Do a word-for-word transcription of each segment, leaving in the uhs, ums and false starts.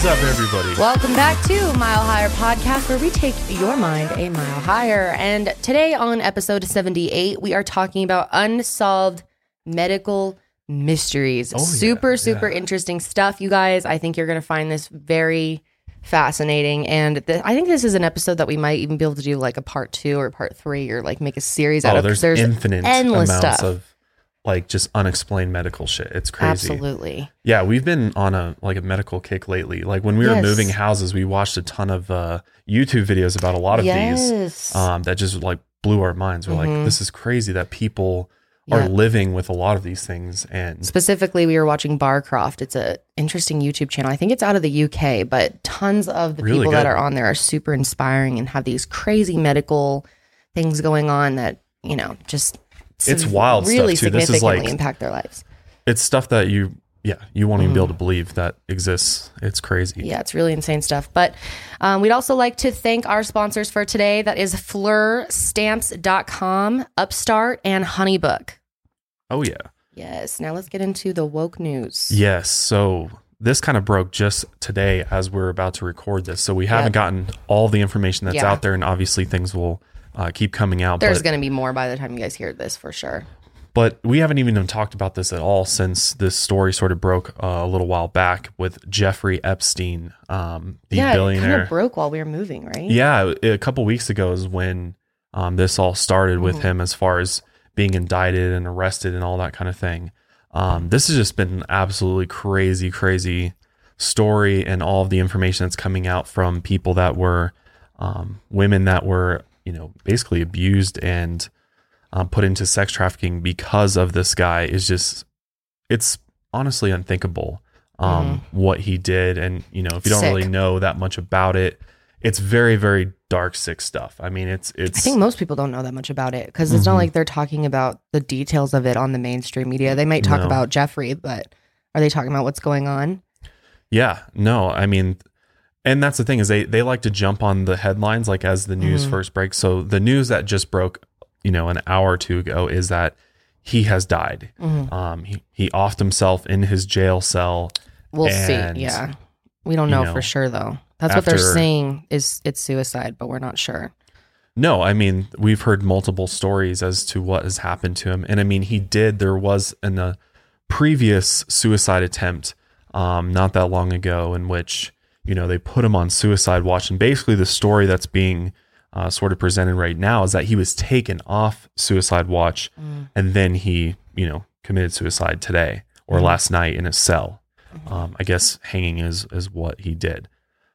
is up, everybody? Welcome back to Mile Higher Podcast, where we take your mind a mile higher. And today on episode seventy-eight, we are talking about unsolved medical mysteries. Oh, super, yeah, super yeah. interesting stuff, you guys. I think you're going to find this very fascinating. And th- I think this is an episode that we might even be able to do like a part two or part three or like make a series out Oh, of. there's, There's infinite endless amounts stuff. of like just unexplained medical shit. It's crazy. Absolutely. Yeah, we've been on a like a medical kick lately. Like when we were Yes. moving houses, we watched a ton of uh, YouTube videos about a lot of Yes. these um, that just like blew our minds. We're Mhm. like, this is crazy that people Yeah. are living with a lot of these things. And Specifically, we were watching Barcroft. It's a interesting YouTube channel. I think it's out of the U K, but tons of the Really people that good. are on there are super inspiring and have these crazy medical things going on that, you know, just It's sev- wild stuff, really too. This is significantly like- impact their lives. it's stuff that you, yeah, you won't even be Mm. able to believe that exists. It's crazy. Yeah, it's really insane stuff. But um, we'd also like to thank our sponsors for today. That is fleur stamps dot com, Upstart, and Honeybook. Oh, yeah. Yes. Now let's get into the woke news. Yes. So this kind of broke just today as we're about to record this. So we haven't Yep. gotten all the information that's Yeah. out there, and obviously things will uh, keep coming out. There's but, going to be more by the time you guys hear this for sure. but we haven't even talked about this at all since this story sort of broke uh, a little while back with Jeffrey Epstein, um, the yeah, it kind billionaire. of broke while we were moving, right? Yeah, a couple weeks ago is when um, this all started with Mhm. him as far as being indicted and arrested and all that kind of thing. Um, this has just been an absolutely crazy, crazy story, and all of the information that's coming out from people that were um, women that were, you know, basically abused and um, put into sex trafficking because of this guy is just, it's honestly unthinkable um, what he did. And, you know, if you don't Sick. really know that much about it, it's very, very dark, sick stuff. I mean, it's, it's, I think most people don't know that much about it because it's not Mhm. like they're talking about the details of it on the mainstream media. They might talk No. about Jeffrey, but are they talking about what's going on? yeah, no, I mean, and that's the thing is they, they like to jump on the headlines, like as the news Mhm. first breaks. So the news that just broke, you know, an hour or two ago is that he has died. Mhm. Um, he, he offed himself in his jail cell. We'll And, see. Yeah. We don't you know, know, for sure, though. That's what they're after- saying is it's suicide, but we're not sure. No, I mean, we've heard multiple stories as to what has happened to him. And I mean, he did, there was in a previous suicide attempt um, not that long ago in which, you know, they put him on suicide watch. And basically the story that's being uh, sort of presented right now is that he was taken off suicide watch Mm. and then he, you know, committed suicide today or Mhm. last night in his cell. Um, I guess hanging is, is what he did.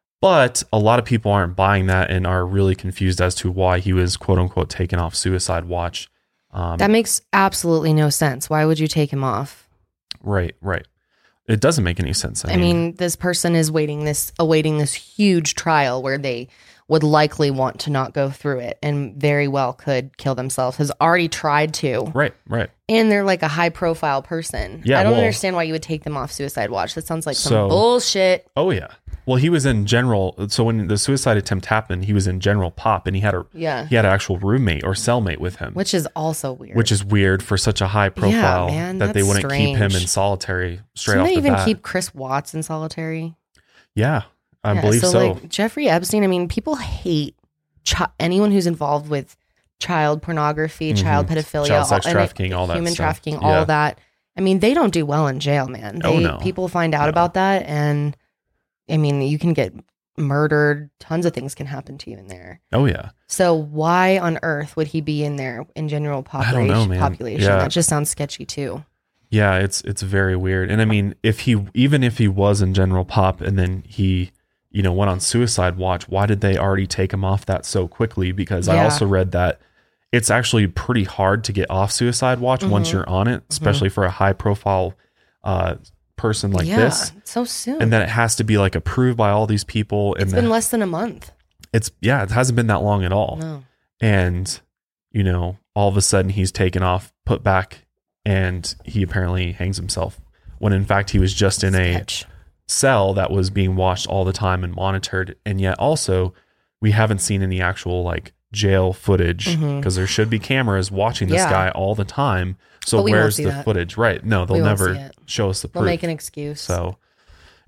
But a lot of people aren't buying that and are really confused as to why he was quote unquote taken off suicide watch. Um, That makes absolutely no sense. Why would you take him off? right, right. It doesn't make any sense. I mean, this person is waiting this, awaiting this huge trial where they would likely want to not go through it and very well could kill themselves, has already tried to. right, right. And they're like a high profile person. Yeah, I don't well- understand why you would take them off suicide watch. That sounds like some So- bullshit. Oh yeah. Well, he was in general. So when the suicide attempt happened, he was in general pop, and he had a Yeah. he had an actual roommate or cellmate with him, Which is also weird. which is weird for such a high profile man, that they that's wouldn't keep him in strange. solitary straight Didn't off they the even bat. keep Chris Watts in solitary? yeah, I Yeah, believe so. Like Jeffrey Epstein, I mean, people hate chi- anyone who's involved with child pornography, child Mhm. pedophilia, Child sex and it- trafficking, all that human stuff. trafficking, Yeah. all that. I mean, they don't do well in jail, man. They, Oh, no. People find out No. about that, and I mean, you can get murdered. Tons of things can happen to you in there. oh yeah. So why on earth would he be in there in general I population? don't know, man. population? Yeah. That just sounds sketchy too. Yeah, it's it's very weird. And I mean, if he even if he was in general pop and then he, you know, went on suicide watch, why did they already take him off that so quickly? Because I Yeah. also read that it's actually pretty hard to get off suicide watch once Mhm. you're on it, especially for a high profile uh person like yeah, this. so soon. And then it has to be like approved by all these people and it's then been less than a month. it's yeah, it hasn't been that long at all. No. And you know, all of a sudden he's taken off, put back, and he apparently hangs himself when in fact he was just in a Sketch. cell that was being watched all the time and monitored. And yet also we haven't seen any actual like jail footage because Mhm. there should be cameras watching this Yeah. guy all the time. So But we won't where's see the that. footage? Right. No, they'll We won't never see it. show us the They'll proof. make an excuse. So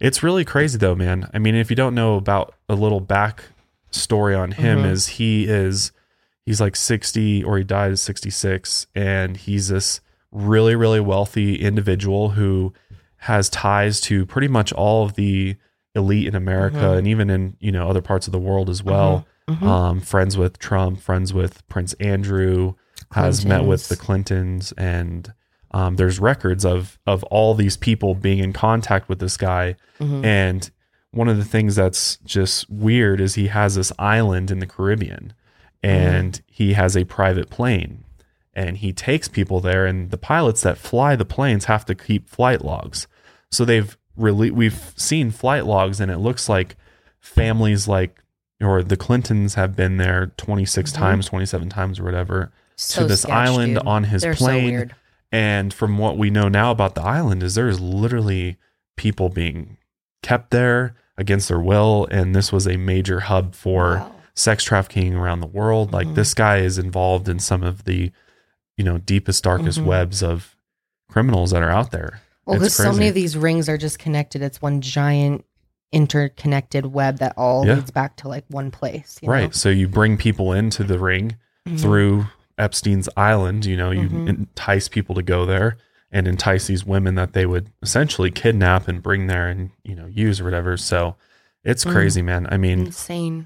It's really crazy though, man. I mean, if you don't know about a little back story on him, Mhm. is he is he's like sixty, or he died at sixty-six, and he's this really, really wealthy individual who has ties to pretty much all of the elite in America, Mhm. and even in, you know, other parts of the world as well. Mhm. Um, friends with Trump, friends with Prince Andrew, has met with the Clintons, and um, there's records of of all these people being in contact with this guy. Mhm. And one of the things that's just weird is he has this island in the Caribbean, and Mm. he has a private plane, and he takes people there, and the pilots that fly the planes have to keep flight logs. So they've really, we've seen flight logs, and it looks like families like, or the Clintons have been there twenty-six Mhm. times, twenty-seven times or whatever, So to this sketch, island dude. on his They're so plane. weird. And from what we know now about the island is there's literally people being kept there against their will. And this was a major hub for Wow. sex trafficking around the world. Like Mhm. this guy is involved in some of the, you know, deepest, darkest Mhm. webs of criminals that are out there. Well, It's because so many crazy. of these rings are just connected. It's one giant interconnected web that all Yeah. leads back to like one place. You Right. So you bring people into the ring know? Mhm. through Epstein's Island, you know, you Mhm. entice people to go there and entice these women that they would essentially kidnap and bring there and, you know, use or whatever. So it's Mm. crazy, man. I mean, Insane.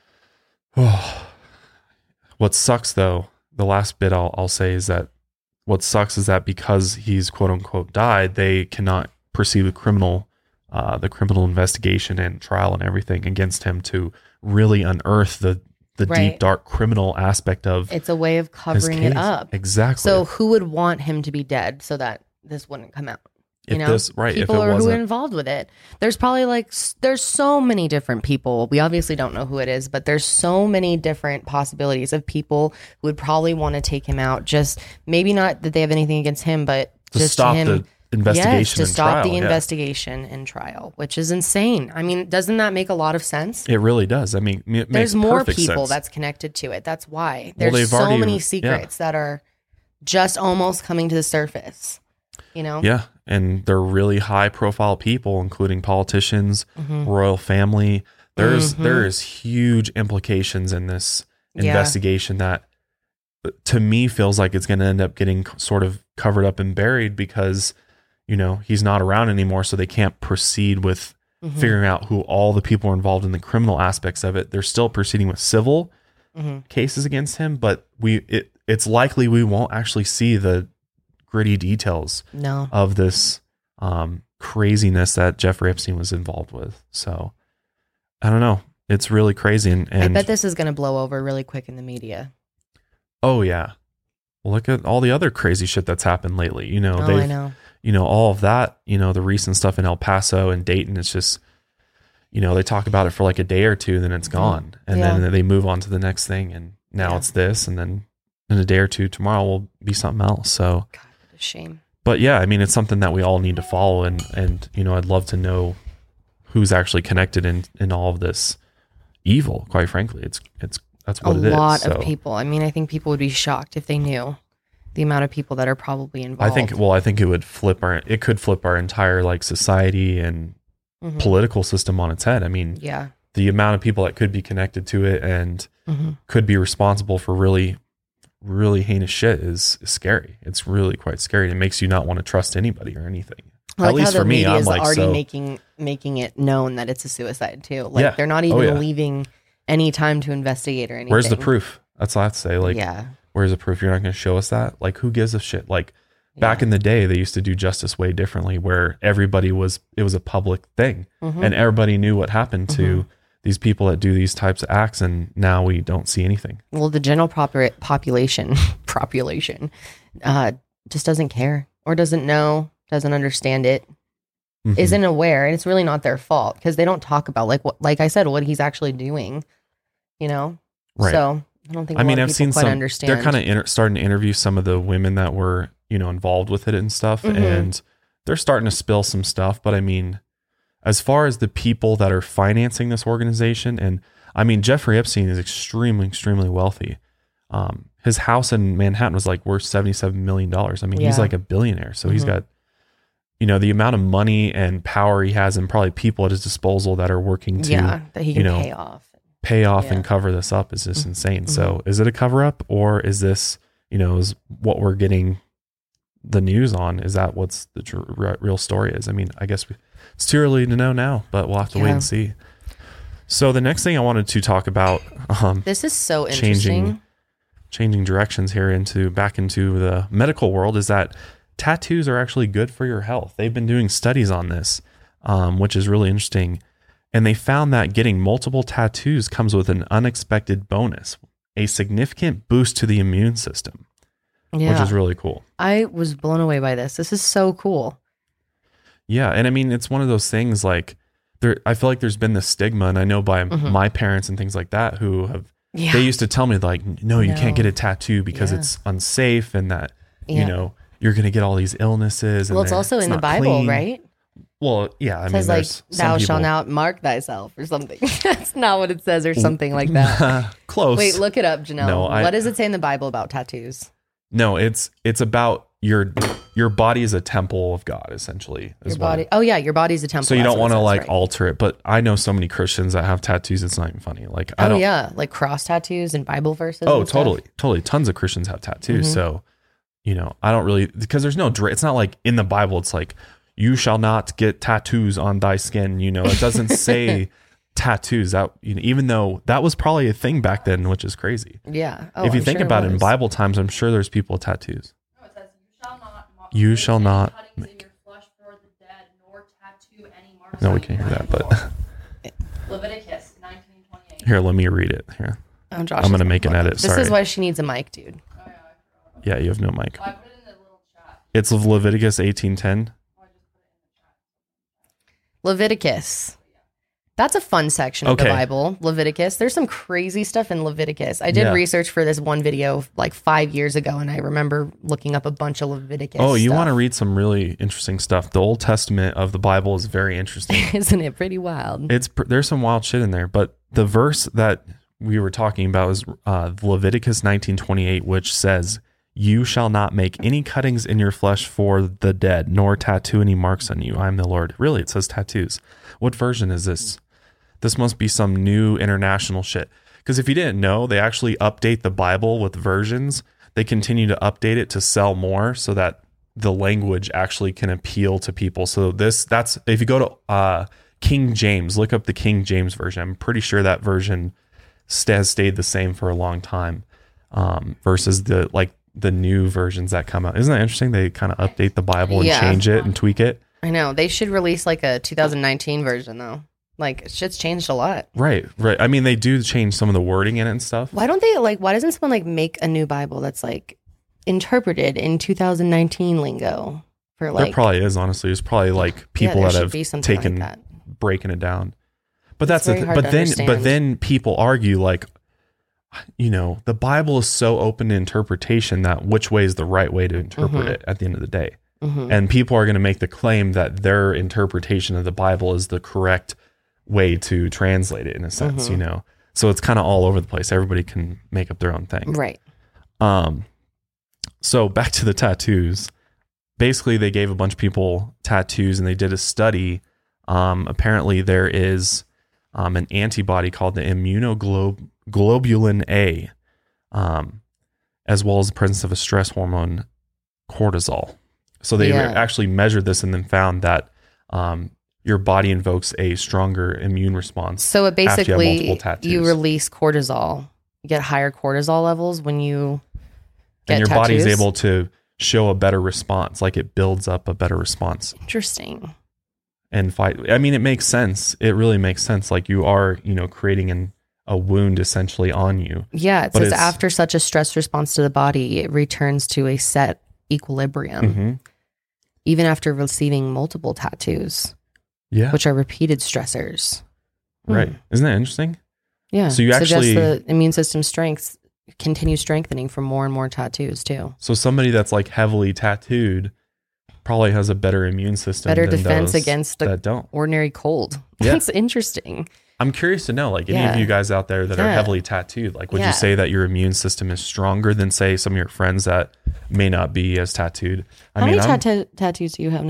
what sucks though, the last bit I'll, I'll say is that what sucks is that because he's quote unquote died, they cannot pursue the criminal, uh, the criminal investigation and trial and everything against him to really unearth the, the Right. deep, dark criminal aspect of It's a way of his covering it case. up. Exactly. So who would want him to be dead so that this wouldn't come out? You if know, this, right, people if it are who are wasn't, involved with it. There's probably like s- there's so many different people. We obviously don't know who it is, but there's so many different possibilities of people who would probably want to take him out. Just maybe not that they have anything against him, but to just stop him. the investigation Yes, to and stop trial, the yeah. investigation and trial, which is insane. I mean, doesn't that make a lot of sense? It really does. I mean, it There's makes more perfect people sense. that's connected to it. That's why Well, there's they've so already- many yeah. secrets that are just almost coming to the surface. You know? Yeah, and they're really high profile people, including politicians, Mhm. royal family. There's Mhm. there is huge implications in this Yeah. investigation that, to me, feels like it's going to end up getting sort of covered up and buried because, you know, he's not around anymore, so they can't proceed with Mhm. figuring out who all the people are involved in the criminal aspects of it. They're still proceeding with civil Mhm. cases against him, but we it it's likely we won't actually see the gritty details No. of this um, craziness that Jeffrey Epstein was involved with. So I don't know. It's really crazy. And, and I bet this is going to blow over really quick in the media. oh yeah, look at all the other crazy shit that's happened lately. You know, Oh, they've, I know. you know, all of that, you know, the recent stuff in El Paso and Dayton, it's just, you know, they talk about it for like a day or two, then it's gone. And Yeah. then they move on to the next thing. And now Yeah. it's this. And then in a day or two, tomorrow will be something else. So, God, what a shame. but yeah, I mean, it's something that we all need to follow. And, and, you know, I'd love to know who's actually connected in, in all of this evil, quite frankly. It's, it's, that's what a it is. lot So of people. I mean, I think people would be shocked if they knew the amount of people that are probably I involved. think, well, I think it would flip our, it could flip our entire like society and Mhm. political system on its head. I mean, Yeah. the amount of people that could be connected to it and Mhm. could be responsible for really, really heinous shit is, is scary. It's really quite scary. It makes you not want to trust anybody or anything. I like At least how the for me, media I'm is like, already so, making making it known that it's a suicide too. Like Yeah. they're not Oh, even yeah. leaving any time to investigate or anything. where's the proof? That's all I have to say. Like, yeah. where's the proof? You're not going to show us that? Like, who gives a shit? Like, back Yeah. in the day, they used to do justice way differently where everybody was, it was a public thing Mhm. and everybody knew what happened to Mhm. these people that do these types of acts. And now we don't see anything. Well, the general proper population population uh, just doesn't care or doesn't know, doesn't understand it, Mhm. isn't aware, and it's really not their fault because they don't talk about like what, like I said, what he's actually doing. You know, Right. So I don't think. I a mean, lot of I've people seen quite some, Understand. they're kind of inter- starting to interview some of the women that were, you know, involved with it and stuff. Mhm. And they're starting to spill some stuff. But I mean, as far as the people that are financing this organization, and I mean, Jeffrey Epstein is extremely, extremely wealthy. Um, his house in Manhattan was like worth seventy-seven million dollars. I mean, he's Yeah. like a billionaire. So he's Mhm. got, you know, the amount of money and power he has and probably people at his disposal that are working to, yeah, that he can you know, pay off. pay off Yeah. and cover this up is just Mhm. insane. Mhm. So is it a cover up, or is this, you know, is what we're getting the news on? Is that what's the tr- re- real story is? I mean, I guess we, it's too early to know now, but we'll have to wait Yeah. and see. So the next thing I wanted to talk about, um, This is so Changing- interesting. changing directions here into back into the medical world, is that tattoos are actually good for your health. They've been doing studies on this, um, which is really interesting. And they found that getting multiple tattoos comes with an unexpected bonus, a significant boost to the immune system, Yeah. which is really cool. I was blown away by this. This is so cool. Yeah. And I mean, it's one of those things like there, I feel like there's been this stigma, and I know by Mhm. my parents and things like that who have, Yeah. they used to tell me like, no, you No. can't get a tattoo because Yeah. it's unsafe and that, Yeah. you know, you're going to get all these illnesses. And well, it's they're- also in the not Bible, clean. right? Well, yeah. I It mean, says like, there's some thou people, shalt not mark thyself or something. That's not what it says or something like that. close. Wait, look it up, Janelle. No, I- what does it say in the Bible about tattoos? No, it's it's about your your body is a temple of God, essentially. is Your what body. it- Oh yeah, your body's a temple. so you That's don't what want it to says, like right. alter it, but I know so many Christians that have tattoos. It's not even funny. Like I Oh don't. yeah, like cross tattoos and Bible verses. Oh, and stuff. totally, totally. Tons of Christians have tattoos. Mhm. So, you know, I don't really because there's no. dra- It's not like in the Bible. It's like you shall not get tattoos on thy skin. You know, it doesn't say tattoos. That you know, even though that was probably a thing back then, which is crazy. Yeah. Oh, if you I'm think sure about it, in was. Bible times, I'm sure there's people with tattoos. No, it says, you shall not mo- You make shall any not cuttings in your flesh for the dead, nor tattoo any marks No, we on can't you hear that, but anymore. Leviticus nineteen twenty-eight. here, let me read it. Here, Oh, Josh I'm is gonna make an pull it edit. up. This Sorry. is why she needs a mic, dude. Oh, yeah, I forgot about Yeah, you have no mic. that. I put it in the little chat. It's of Leviticus eighteen ten. Oh, I just put it in the chat. Leviticus. That's a fun section of the Okay. Bible. Leviticus. There's some crazy stuff in Leviticus. I did Yeah. research for this one video like five years ago, and I remember looking up a bunch of Leviticus. Oh, you stuff. want to read some really interesting stuff. The Old Testament of the Bible is very interesting. Isn't it pretty wild? It's pr- there's some wild shit in there, but the verse that we were talking about is uh, Leviticus nineteen twenty-eight, which says, "You shall not make any cuttings in your flesh for the dead, nor tattoo any marks on you. I am the Lord." Really, it says tattoos. What version is this? This must be some new international shit. Because if you didn't know, they actually update the Bible with versions. They continue to update it to sell more so that the language actually can appeal to people. So this, that's, if you go to uh, King James, look up the King James version. I'm pretty sure that version st- has stayed the same for a long time um, versus the, like the new versions that come out. Isn't that interesting? They kind of update the Bible and Yeah. change it and tweak it. I know. They should release like a two thousand nineteen version though. Like shit's changed a lot. Right, right. I mean, they do change some of the wording in it and stuff. Why don't they like why doesn't someone like make a new Bible that's like interpreted in two thousand nineteen lingo for like there probably is, honestly. There's probably like people there that should have be something like taken that. breaking it down. But It's that's the very th- hard but to then but understand. then people argue like, you know, the Bible is so open to interpretation that which way is the right way to interpret Mhm. it at the end of the day. Mhm. And people are going to make the claim that their interpretation of the Bible is the correct way to translate it in a sense, Mhm. you know. So it's kind of all over the place. Everybody can make up their own thing. Right. Um, so back to the tattoos. Basically, they gave a bunch of people tattoos, and they did a study. Um, apparently, there is um, an antibody called the immunoglobulin A, um, as well as the presence of a stress hormone, cortisol. So they Yeah. actually measured this and then found that um, your body invokes a stronger immune response. So it After you have basically multiple tattoos. you release cortisol. You get higher cortisol levels when you get and your tattoos. body's able to show a better response, like it builds up a better response Interesting. and fight. I mean, it makes sense. It really makes sense. Like you are, you know, creating an, a wound essentially on you. Yeah, it But says it's- after such a stress response to the body, it returns to a set equilibrium, Mhm. even after receiving multiple tattoos, Yeah. which are repeated stressors. Hmm. Right. Isn't that interesting? Yeah. So you Suggests actually- the immune system strength continues strengthening for more and more tattoos too. So somebody that's like heavily tattooed probably has a better immune system. Better than defense those against a that don't. ordinary cold. Yeah. That's interesting. I'm curious to know, like any Yeah. of you guys out there that are Yeah. heavily tattooed, like would Yeah. you say that your immune system is stronger than say some of your friends that may not be as tattooed? I How mean, many I'm- tattoo tattoos do you have now?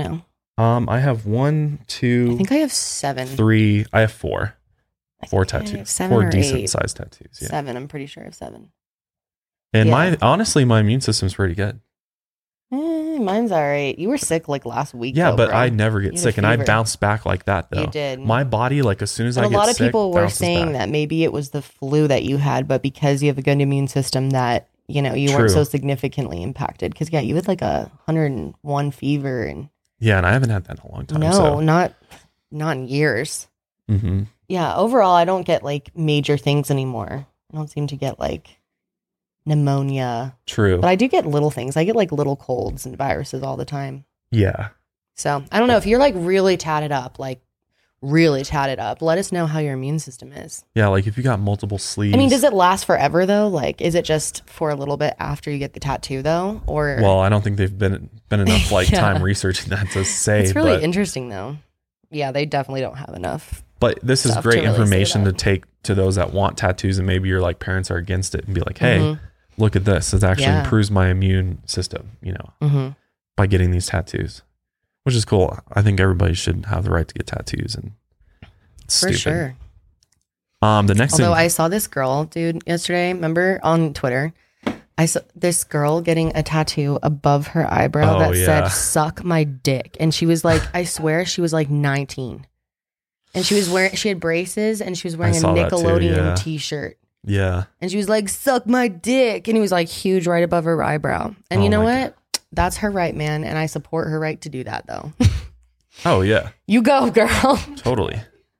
Um, I have one, two, I think I have seven. three. I have four. I Four think I have tattoos. Seven Four or decent eight. sized tattoos. Yeah. Seven. I'm pretty sure I have seven. And Yeah. my honestly, my immune system's pretty good. Eh, mine's all right. You were sick like last week. Yeah, though, but bro. I never You get had a sick, and I fever. bounced back like that though. You did. My body, like as soon as But I a get lot of sick, people were bounces saying back. that maybe it was the flu that you had, but because you have a good immune system, that you know you weren't True. so significantly impacted. Because yeah, you had like a hundred and one fever, and Yeah, and I haven't had that in a long time. no, So. not not in years. Mm-hmm. Yeah, overall, I don't get like major things anymore. I don't seem to get like pneumonia, True. but I do get little things. I get like little colds and viruses all the time. Yeah. So I don't know if you're like really tatted up, like really tatted up. Let us know how your immune system is. Yeah, like if you got multiple sleeves. I mean, does it last forever though? Like, is it just for a little bit after you get the tattoo though, or? Well, I don't think they've been been enough like Yeah. time researching that to say. it's really but, interesting though. Yeah, they definitely don't have enough. but this is stuff to great really say information to that. take to those that want tattoos, and maybe your like parents are against it, and be like, hey, Mhm. look at this. It actually Yeah. improves my immune system. You know, Mm-hmm. by getting these tattoos, which is cool. I think everybody should have the right to get tattoos, and it's For stupid. sure. Um, the next Although thing, I saw this girl, dude, yesterday. Remember on Twitter, I saw this girl getting a tattoo above her eyebrow Oh, that yeah. said "suck my dick," and she was like, I swear, she was like nineteen, and she was wearing, she had braces, and she was wearing a saw that too, Nickelodeon yeah. t-shirt, yeah, and she was like, "Suck my dick," and he was like huge right above her eyebrow. And Oh you know my what? That's her right, man, and I support her right to do that, though. oh yeah, You go, girl. totally.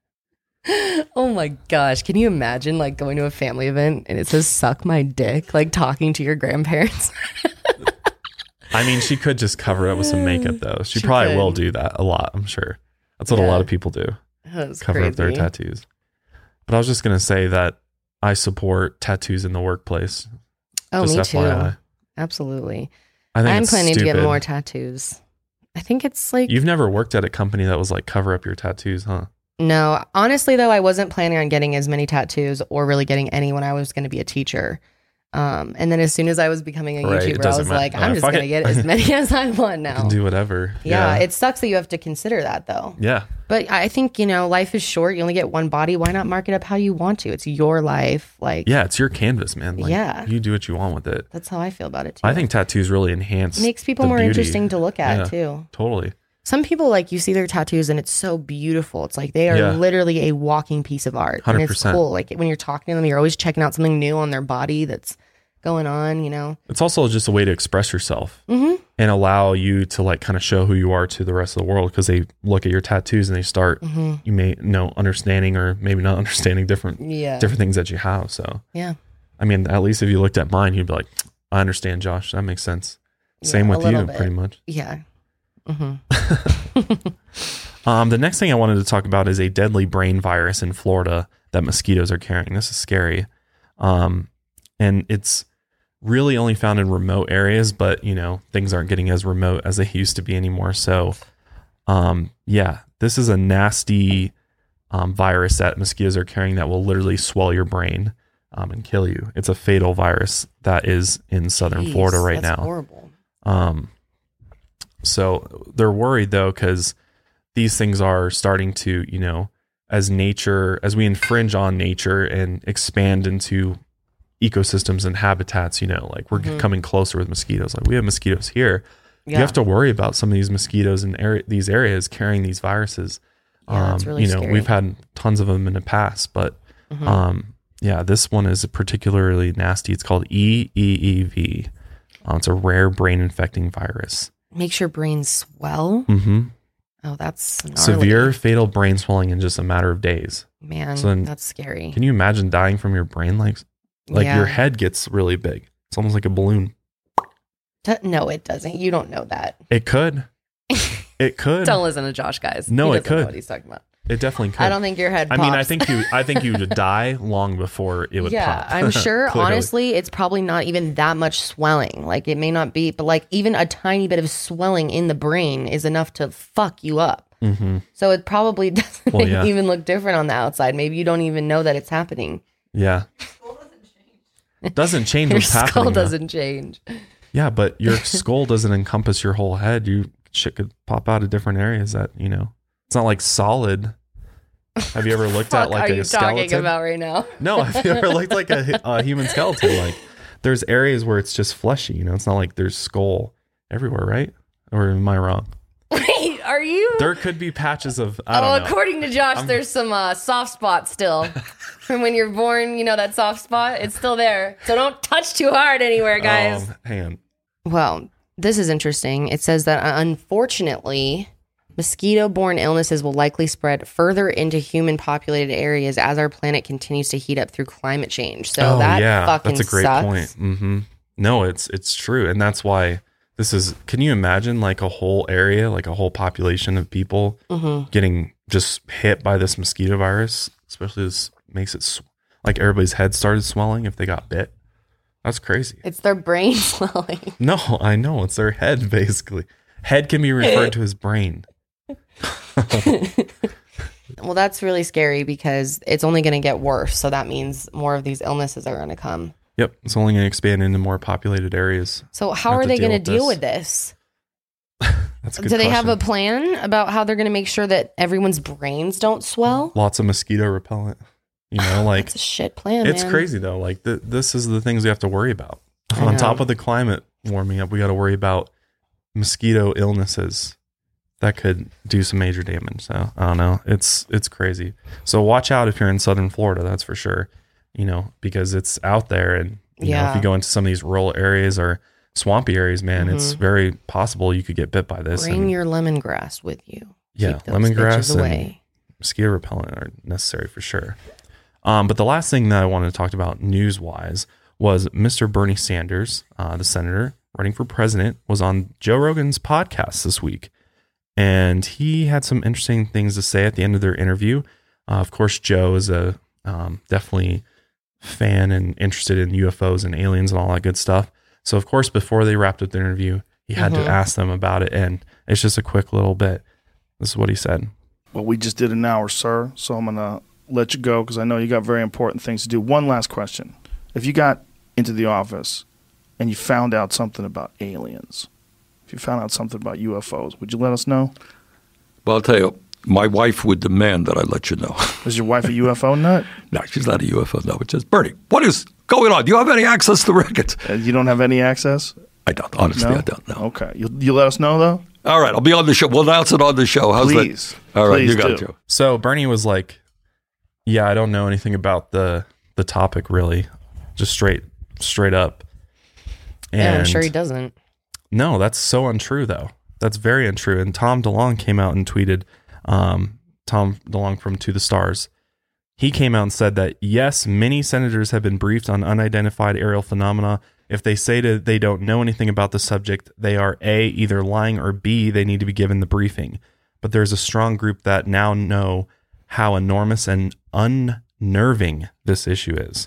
Oh my gosh. Can you imagine like going to a family event and it says suck my dick, like talking to your grandparents? I mean, she could just cover it with some makeup, though. She, She probably could. will do that a lot. I'm sure that's what a Yeah. lot of people do. That's Cover crazy. up their tattoos. But I was just gonna say that I support tattoos in the workplace. Oh, just me F Y I. too. Absolutely. I think I'm it's planning to get stupid. more tattoos. I think it's like, You've never worked at a company that was like cover up your tattoos, huh? no, honestly though, I wasn't planning on getting as many tattoos or really getting any when I was going to be a teacher. Um, and then as soon as I was becoming a Right, it YouTuber, I doesn't was matter. like, Uh, I'm just fuck going to it. get as many as I want You now. can do whatever. Yeah, Yeah. it sucks that you have to consider that though. yeah. But I think, you know, life is short. You only get one body. Why not mark it up how you want to? It's your life. Like, Yeah. It's your canvas, man. Like, Yeah. You do what you want with it. that's how I feel about it too. I think tattoos really enhance. it makes people the more beauty. interesting to look at Yeah. too. Totally. Some people, like, you see their tattoos and it's so beautiful. It's like they are Yeah. literally a walking piece of art. one hundred And it's percent. cool. Like when you're talking to them, you're always checking out something new on their body that's going on, you know? It's also just a way to express yourself Mm-hmm. and allow you to like kind of show who you are to the rest of the world, because they look at your tattoos and they start, Mm-hmm. you may know understanding or maybe not understanding different Yeah. different things that you have. So Yeah. I mean, at least if you looked at mine, you'd be like, I understand, Josh. That makes sense. Same Yeah, a with you, little bit. pretty much. Yeah. Mm-hmm. Um, the next thing I wanted to talk about is a deadly brain virus in Florida that mosquitoes are carrying. This is scary. Um, and it's really only found in remote areas, but you know, things aren't getting as remote as they used to be anymore. So, um, yeah, this is a nasty um, virus that mosquitoes are carrying that will literally swell your brain um, and kill you. It's a fatal virus that is in southern Jeez, Florida right that's now. horrible. Um, so they're worried though, because these things are starting to, you know, as nature, as we infringe on nature and expand into ecosystems and habitats, you know, like we're Mhm. coming closer with mosquitoes. Like we have mosquitoes here. Yeah. You have to worry about some of these mosquitoes in area, these areas carrying these viruses. Yeah, it's um, really you know, scary. we've had tons of them in the past, but Mhm. um, yeah, this one is particularly nasty. It's called E E E V. Uh, it's a rare brain infecting virus. Makes your brain swell. Mm-hmm. Oh, that's gnarly. Severe fatal brain swelling in just a matter of days. Man, So then- that's scary. Can you imagine dying from your brain? Like, like Yeah. your head gets really big. It's almost like a balloon. T- No, it doesn't. You don't know that. It could. It could. Don't listen to Josh, guys. No, He it doesn't know could. what he's talking about. It definitely could. I don't think your head I pops. mean, I think you. I think you would die long before it would yeah, pop. I'm sure. Clearly. Honestly, it's probably not even that much swelling. Like it may not be, but like even a tiny bit of swelling in the brain is enough to fuck you up. Mm-hmm. So it probably doesn't Well, yeah. even look different on the outside. Maybe you don't even know that it's happening. Yeah. Doesn't change Your what's skull happening. though. doesn't change. Yeah, but your skull doesn't encompass your whole head. You shit could pop out of different areas that, you know, it's not like solid. Have you ever looked at like are a you skeleton? talking about right now? No, have you ever looked like a, a human skeleton? Like there's areas where it's just fleshy, you know, it's not like there's skull everywhere, right? Or am I wrong? Wait, are you? There could be patches of, I don't oh, know. according to Josh, I'm- there's some uh, soft spots still. From when you're born, you know, that soft spot, it's still there. So don't touch too hard anywhere, guys. Um, hang on. Well, this is interesting. It says that uh, unfortunately, mosquito-borne illnesses will likely spread further into human-populated areas as our planet continues to heat up through climate change. So oh, that yeah, fucking that's a great sucks. point. Mm-hmm. No, it's it's true, and that's why this is. Can you imagine like a whole area, like a whole population of people Mm-hmm. getting just hit by this mosquito virus? Especially this makes it sw- like everybody's head started swelling if they got bit. That's crazy. It's their brain swelling. No, I know it's their head basically. Head can be referred to as brain. Well, that's really scary because it's only going to get worse. So that means more of these illnesses are going to come. Yep, it's only going to expand into more populated areas. So how Have are to they deal going to with deal this. with this? That's a Do good they have a question. plan about how they're going to make sure that everyone's brains don't swell? Lots of mosquito repellent. You know, like That's a shit plan, it's man. crazy though. Like th- this is the things we have to worry about. I On know. top of the climate warming up, we got to worry about mosquito illnesses that could do some major damage. So I don't know. It's it's crazy. So watch out if you're in southern Florida. That's for sure. You know, because it's out there, and you know, if Yeah. you go into some of these rural areas or swampy areas, man, it's very possible you could get bit by this. Bring and your lemongrass with you. Yeah, Keep those lemongrass bitches and- away. mosquito repellent are necessary for sure. Um, but the last thing that I wanted to talk about news wise was Mister Bernie Sanders, uh, the senator running for president, was on Joe Rogan's podcast this week. And he had some interesting things to say at the end of their interview. Uh, of course, Joe is a um, definitely fan and interested in U F Os and aliens and all that good stuff. So, of course, before they wrapped up the interview, he had Mhm. to ask them about it. And it's just a quick little bit. This is what he said. Well, we just did an hour, sir, so I'm going to let you go because I know you got very important things to do. One last question. If you got into the office and you found out something about aliens, if you found out something about U F Os, would you let us know? Well, I'll tell you, my wife would demand that I let you know. Is your wife a U F O nut? No, she's not a U F O. No, it's just, Bernie, what is going on? Do you have any access to the records? Uh, you don't have any access? I don't. Honestly, No? I don't know. Okay. You you let us know, though? All right, I'll be on the show. We'll announce it on the show. How's Please. that? All right, Please you got do. it, Joe. So Bernie was like, "Yeah, I don't know anything about the the topic really, just straight straight up." And Yeah, I'm sure he doesn't. no, that's so untrue though. That's very untrue. And Tom DeLonge came out and tweeted, um, Tom DeLonge from To the Stars. He came out and said that yes, many senators have been briefed on unidentified aerial phenomena. If they say that they don't know anything about the subject, they are A, either lying, or B, they need to be given the briefing. But there's a strong group that now know how enormous and unnerving this issue is.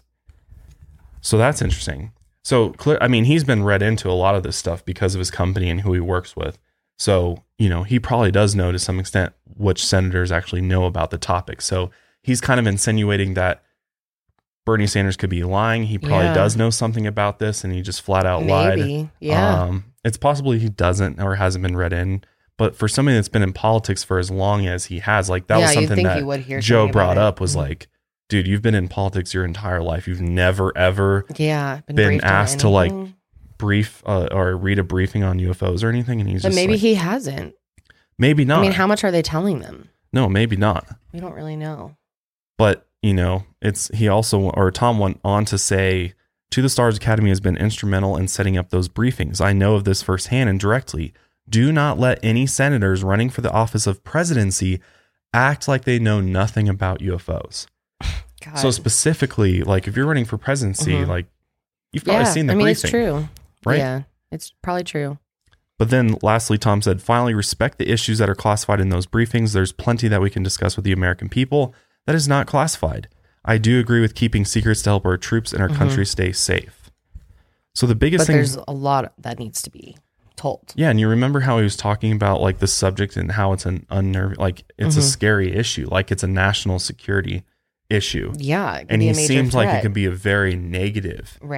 So that's interesting. So, clear, I mean, he's been read into a lot of this stuff because of his company and who he works with. So, you know, he probably does know to some extent which senators actually know about the topic. So he's kind of insinuating that Bernie Sanders could be lying. He probably Yeah. does know something about this and he just flat out lied. Maybe. Yeah. Um, it's possible he doesn't or hasn't been read in. But for somebody that's been in politics for as long as he has, like that Yeah, was you'd something think that he would hear Joe something brought about it. up was Mhm. like, dude, you've been in politics your entire life. You've never, ever yeah. been briefed on asked to, like, anything. brief uh, or read a briefing on U F Os or anything. And he's But just maybe like, he hasn't. maybe not. I mean, how much are they telling them? no, maybe not. We don't really know. But, you know, it's he also, or Tom went on to say, To the Stars Academy has been instrumental in setting up those briefings. I know of this firsthand and directly. Do not let any senators running for the office of presidency act like they know nothing about U F Os. God. So specifically, like if you're running for presidency, Mhm. like you've probably yeah, seen the I mean, briefing. it's true. right? Yeah, it's probably true. But then lastly, Tom said, finally, respect the issues that are classified in those briefings. There's plenty that we can discuss with the American people that is not classified. I do agree with keeping secrets to help our troops and our Mhm. country stay safe. So the biggest But thing, there's a lot that needs to be told. yeah, and you remember how he was talking about like the subject and how it's an unnerving, like it's a Mhm. scary issue, like it's a national security issue. Yeah, it could And be he a major seemed like it threat. could be a very negative right.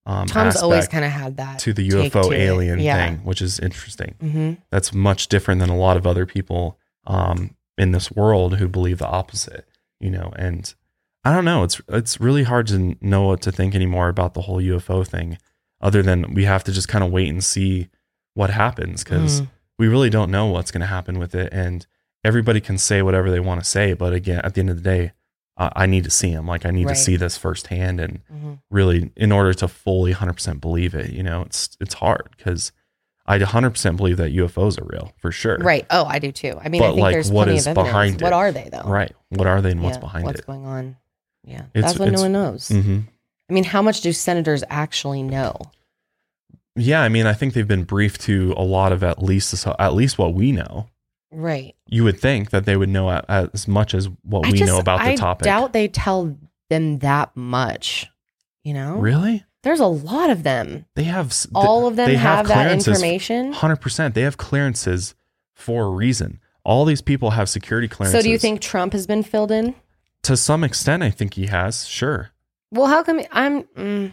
um, Tom's always aspect kind of had that to the take U F O to it. alien Yeah. thing, which is interesting. Mm-hmm. That's much different than a lot of other people um, in this world who believe the opposite, you know, and I don't know. It's, it's really hard to know what to think anymore about the whole U F O thing, other than we have to just kind of wait and see what happens, because Mm. we really don't know what's going to happen with it. And everybody can say whatever they want to say. But again, at the end of the day, uh, I need to see them. Like I need Right. to see this firsthand. And Mm-hmm. really, in order to fully one hundred percent believe it, you know, it's, it's hard, because I one hundred percent believe that U F Os are real for sure. Right. Oh, I do too. I mean, I But, think like, there's what plenty is of evidence. behind What it? are they though? Right. What are they and what's Yeah, behind what's it? going on? Yeah. It's- That's what it's- no one knows. Mm-hmm. I mean, how much do senators actually know? Yeah. I mean, I think they've been briefed to a lot of at least, at least what we know. Right. You would think that they would know a- as much as what I we just, know about the I topic. doubt they tell them that much. You know? Really? There's a lot of them. They have s- All of them they have, that clearances, information. one hundred percent. They have clearances for a reason. All these people have security clearances. So do you think Trump has been filled in? To some extent, I think he has. Sure. Well, how come I'm mm,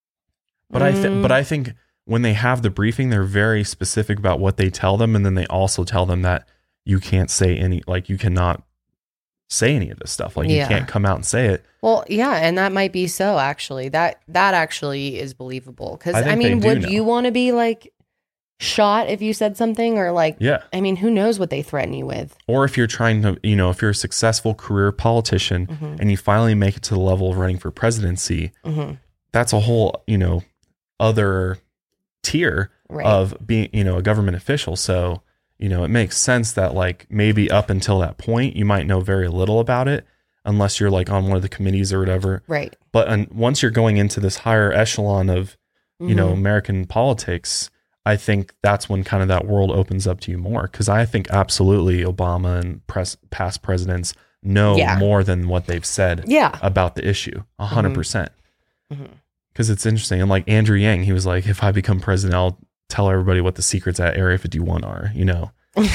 But I th- mm, but I think when they have the briefing, they're very specific about what they tell them, and then they also tell them that you can't say any, like you cannot say any of this stuff. Like Yeah. you can't come out and say it. Well, yeah, and that might be so actually. That that actually is believable cuz I I, think mean, they do would know. you want to be like shot if you said something or like Yeah. I mean, who knows what they threaten you with? Or if you're trying to, you know, if you're a successful career politician Mhm. and you finally make it to the level of running for presidency, Mhm. that's a whole, you know, other tier Right. of being, you know, a government official. So, you know, it makes sense that like maybe up until that point, you might know very little about it unless you're like on one of the committees or whatever. Right. But un- once you're going into this higher echelon of, you know, Mhm. American politics, I think that's when kind of that world opens up to you more. Cause I think absolutely Obama and pres- past presidents know Yeah. more than what they've said Yeah. about the issue. A hundred percent. Mhm. Cause it's interesting. And like Andrew Yang, he was like, if I become president, I'll tell everybody what the secrets at Area fifty-one are, you know?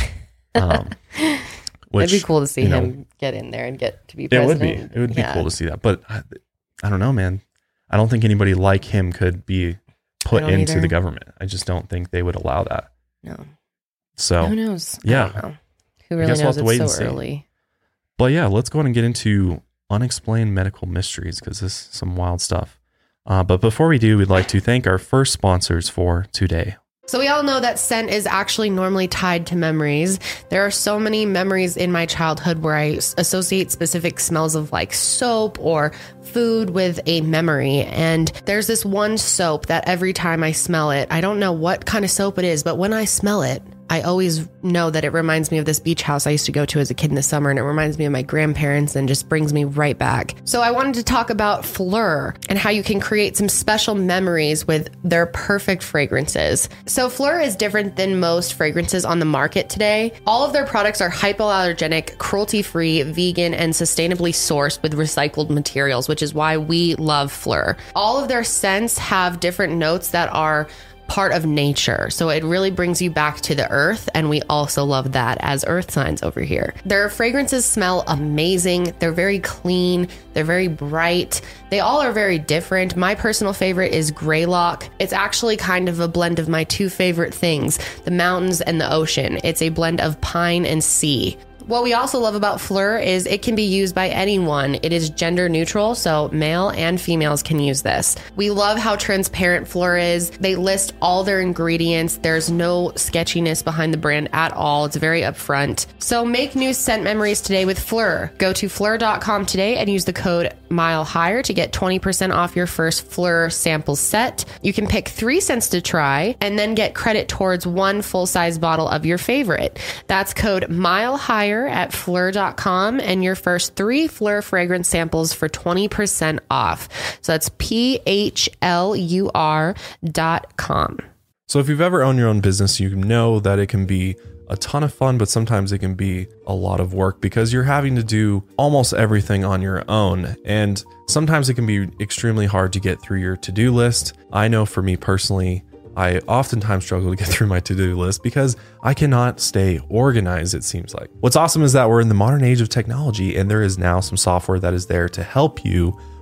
Um, which, It'd be cool to see you know, him get in there and get to be It president. would be. It would be Yeah. cool to see that. But I, I don't know, man. I don't think anybody like him could be put I don't into either. the government. I just don't think they would allow that. No. So, Who knows? yeah. I don't know. Who I really guess we'll knows have to wait and it's so see. early? but yeah, let's go ahead and get into unexplained medical mysteries because this is some wild stuff. Uh, but before we do, we'd like to thank our first sponsors for today. So we all know that scent is actually normally tied to memories. There are so many memories in my childhood where I s- associate specific smells of like soap or food with a memory. And there's this one soap that every time I smell it, I don't know what kind of soap it is, but when I smell it, I always know that it reminds me of this beach house I used to go to as a kid in the summer, and it reminds me of my grandparents and just brings me right back. So I wanted to talk about Fleur and how you can create some special memories with their perfect fragrances. So Fleur is different than most fragrances on the market today. All of their products are hypoallergenic, cruelty-free, vegan, and sustainably sourced with recycled materials, which is why we love Fleur. All of their scents have different notes that are part of nature. So it really brings you back to the earth. And we also love that as earth signs over here. Their fragrances smell amazing. They're very clean. They're very bright. They all are very different. My personal favorite is Greylock. It's actually kind of a blend of my two favorite things, the mountains and the ocean. It's a blend of pine and sea. What we also love about Fleur is it can be used by anyone. It is gender neutral, so male and females can use this. We love how transparent Fleur is. They list all their ingredients. There's no sketchiness behind the brand at all. It's very upfront. So make new scent memories today with Fleur. Go to fleur dot com today and use the code MILEHIGHER to get twenty percent off your first Fleur sample set. You can pick three scents to try and then get credit towards one full-size bottle of your favorite. That's code MILEHIGHER at fleur dot com and your first three Fleur fragrance samples for twenty percent off. So that's P H L U R dot com. So if you've ever owned your own business, you know that it can be a ton of fun, but sometimes it can be a lot of work because you're having to do almost everything on your own. And sometimes it can be extremely hard to get through your to-do list. I know for me personally, I oftentimes struggle to get through my to-do list because I cannot stay organized, it seems like. What's awesome is that we're in the modern age of technology and there is now some software that is there to help you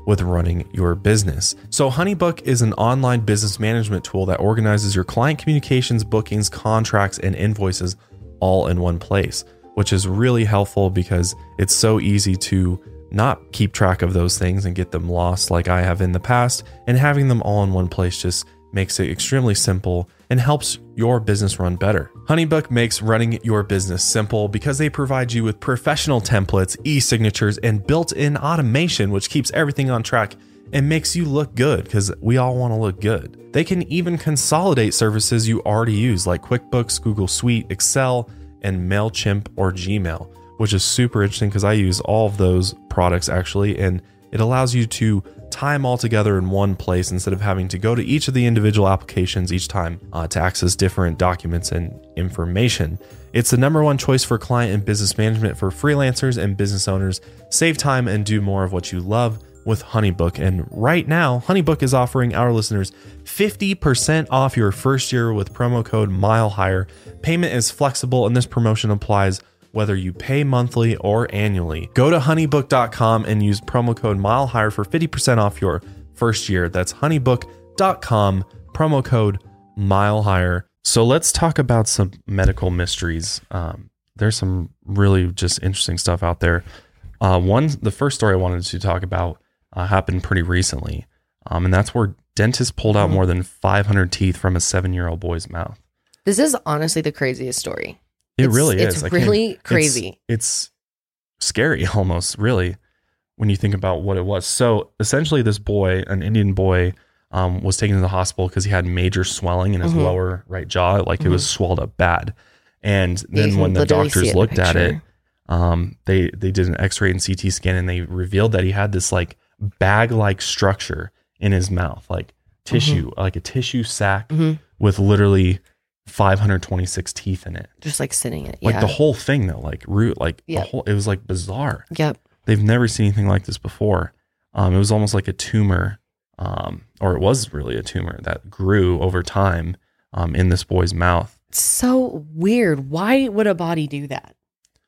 with running your business. So HoneyBook is an online business management tool that organizes your client communications, bookings, contracts, and invoices all in one place, which is really helpful because it's so easy to not keep track of those things and get them lost like I have in the past. And having them all in one place just makes it extremely simple and helps your business run better. HoneyBook makes running your business simple because they provide you with professional templates, e-signatures, and built-in automation, which keeps everything on track and makes you look good because we all want to look good. They can even consolidate services you already use like QuickBooks, Google Suite, Excel, and MailChimp or Gmail, which is super interesting because I use all of those products actually, and it allows you to tie them all together in one place instead of having to go to each of the individual applications each time uh, to access different documents and information. It's the number one choice for client and business management for freelancers and business owners. Save time and do more of what you love with HoneyBook. And right now, HoneyBook is offering our listeners fifty percent off your first year with promo code MileHigher. Payment is flexible, and this promotion applies whether you pay monthly or annually. Go to honeybook dot com and use promo code MileHigher for fifty percent off your first year. That's honeybook dot com, promo code MileHigher. So let's talk about some medical mysteries. Um, there's some really just interesting stuff out there. Uh, one, the first story I wanted to talk about uh, happened pretty recently, um, and that's where dentists pulled out more than five hundred teeth from a seven-year-old boy's mouth. This is honestly the craziest story. It It's- really is. it's I can't- really it's- crazy. It's, scary almost, really, when you think about what it was. So essentially, this boy, an Indian boy, um, was taken to the hospital because he had major swelling in his Mhm. lower right jaw, like it was swelled up bad. And You then can when the literally see doctors it in the looked at it, picture. um, they they did an X-ray and C T scan, and they revealed that he had this like bag-like structure in his mouth, like tissue, like a tissue sac Mhm. with literally five hundred twenty-six teeth in it. Just like sitting in it. Like Yeah. the whole thing though, like root, like Yeah. the whole, it was like bizarre. Yep. They've never seen anything like this before. Um, it was almost like a tumor, um, or it was really a tumor that grew over time um, in this boy's mouth. It's so weird. Why would a body do that?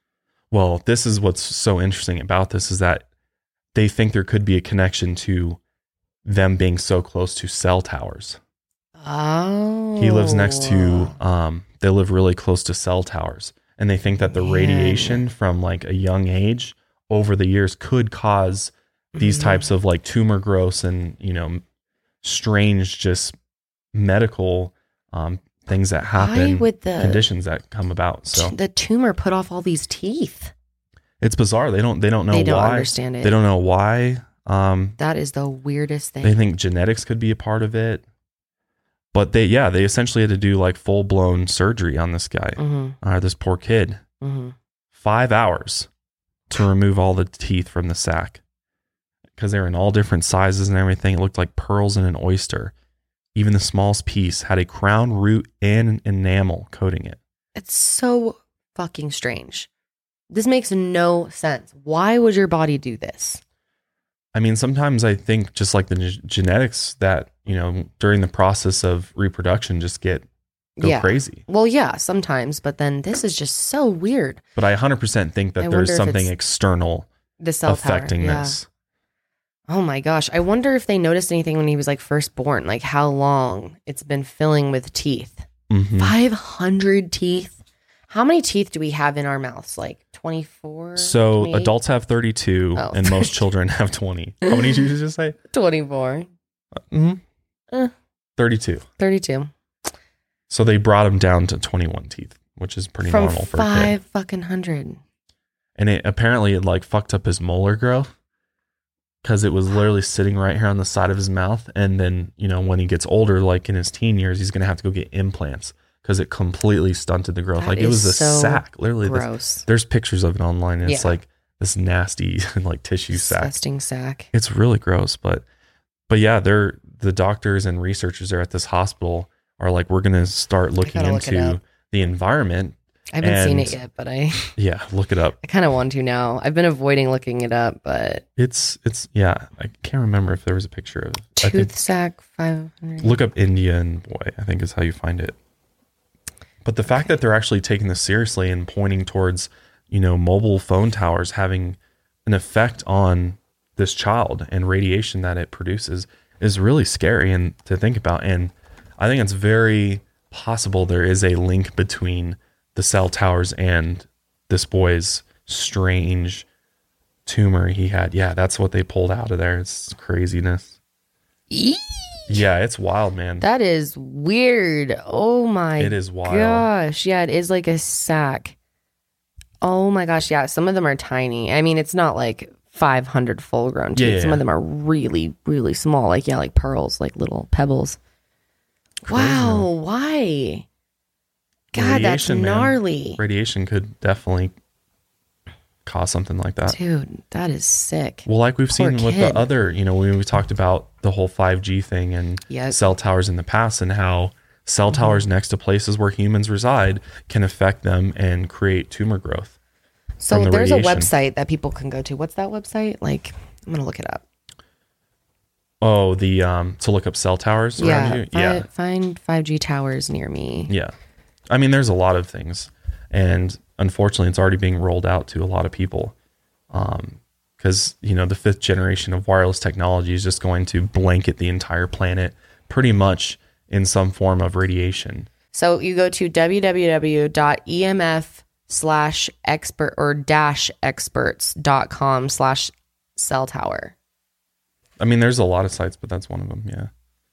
Well, this is what's so interesting about this is that they think there could be a connection to them being so close to cell towers. Oh. He lives next to, um, they live really close to cell towers. And they think that the Man. radiation from like a young age over the years could cause these Mhm. types of like tumor growths and, you know, strange just medical um, things that Why happen, would the conditions that come about. So t- the tumor put off all these teeth? it's bizarre. They don't, they don't know They don't why. understand it. They don't know why. Um, That is the weirdest thing. they think genetics could be a part of it. But they, yeah, they essentially had to do like full blown surgery on this guy, Mm-hmm. uh, this poor kid. Mm-hmm. Five hours to remove all the teeth from the sack because they were in all different sizes and everything. It looked like pearls in an oyster. Even the smallest piece had a crown, root, and enamel coating it. It's so fucking strange. This makes no sense. Why would your body do this? I mean, sometimes I think just like the g- genetics that, you know, during the process of reproduction just get go Yeah. crazy. Well, yeah, sometimes, but then this is just so weird. But I one hundred percent think that I there's wonder if something it's external The cell affecting tower. Yeah. this. Oh my gosh. I wonder if they noticed anything when he was like first born, like how long it's been filling with teeth. Mhm. five hundred teeth. How many teeth do we have in our mouths? Like twenty-four? So twenty-eight? adults have thirty-two Oh. and most children have twenty. How many did you just say? twenty-four. Mm-hmm. Eh. thirty-two. thirty-two. So they brought him down to twenty-one teeth, which is pretty From normal for a kid. five fucking hundred. And it apparently it like fucked up his molar growth because it was literally sitting right here on the side of his mouth. And then, you know, when he gets older, like in his teen years, he's going to have to go get implants because it completely stunted the growth. That like it was a is so sack, literally. This, Gross. there's pictures of it online. And it's Yeah. like this nasty like tissue sack. Disgusting sack. It's really gross, but but yeah, they're the doctors and researchers there at this hospital are like, we're gonna start looking gotta look it into up. the environment. I haven't seen it And- yet, but I, Yeah, look it up. I kind of want to now. I've been avoiding looking it up, but It's it's yeah. I can't remember if there was a picture of. I tooth think sack five hundred. look up Indian boy. I think is how you find it. But the fact that they're actually taking this seriously and pointing towards, you know, mobile phone towers having an effect on this child and radiation that it produces is really scary and to think about. And I think it's very possible there is a link between the cell towers and this boy's strange tumor he had. Yeah, that's what they pulled out of there. It's craziness. Eee. Yeah, it's wild, man. That is weird. Oh my It is wild. gosh. Yeah, it is like a sack. Oh my gosh. Yeah, some of them are tiny. I mean, it's not like five hundred full grown teeth. Yeah, yeah, some yeah. of them are really, really small. Like, yeah, like pearls, like little pebbles. Crazy, Wow. Why? God, that's Radiation, man. gnarly. Radiation could definitely cause something like that. Dude, that is sick. Well, like we've Poor seen with kid. the other, you know, when we talked about the whole five G thing and Yep. cell towers in the past and how cell towers next to places where humans reside can affect them and create tumor growth. So from the there's radiation. a website that people can go to. What's that website? Like, I'm going to look it up. Oh, the um to look up cell towers around Yeah, you? fi- Yeah. find five G towers near me. Yeah. I mean, there's a lot of things. And unfortunately, it's already being rolled out to a lot of people. Um, because, you know, the fifth generation of wireless technology is just going to blanket the entire planet pretty much in some form of radiation. So you go to www.emf slash expert or dash experts dot com slash cell tower. I mean, there's a lot of sites, but that's one of them. Yeah.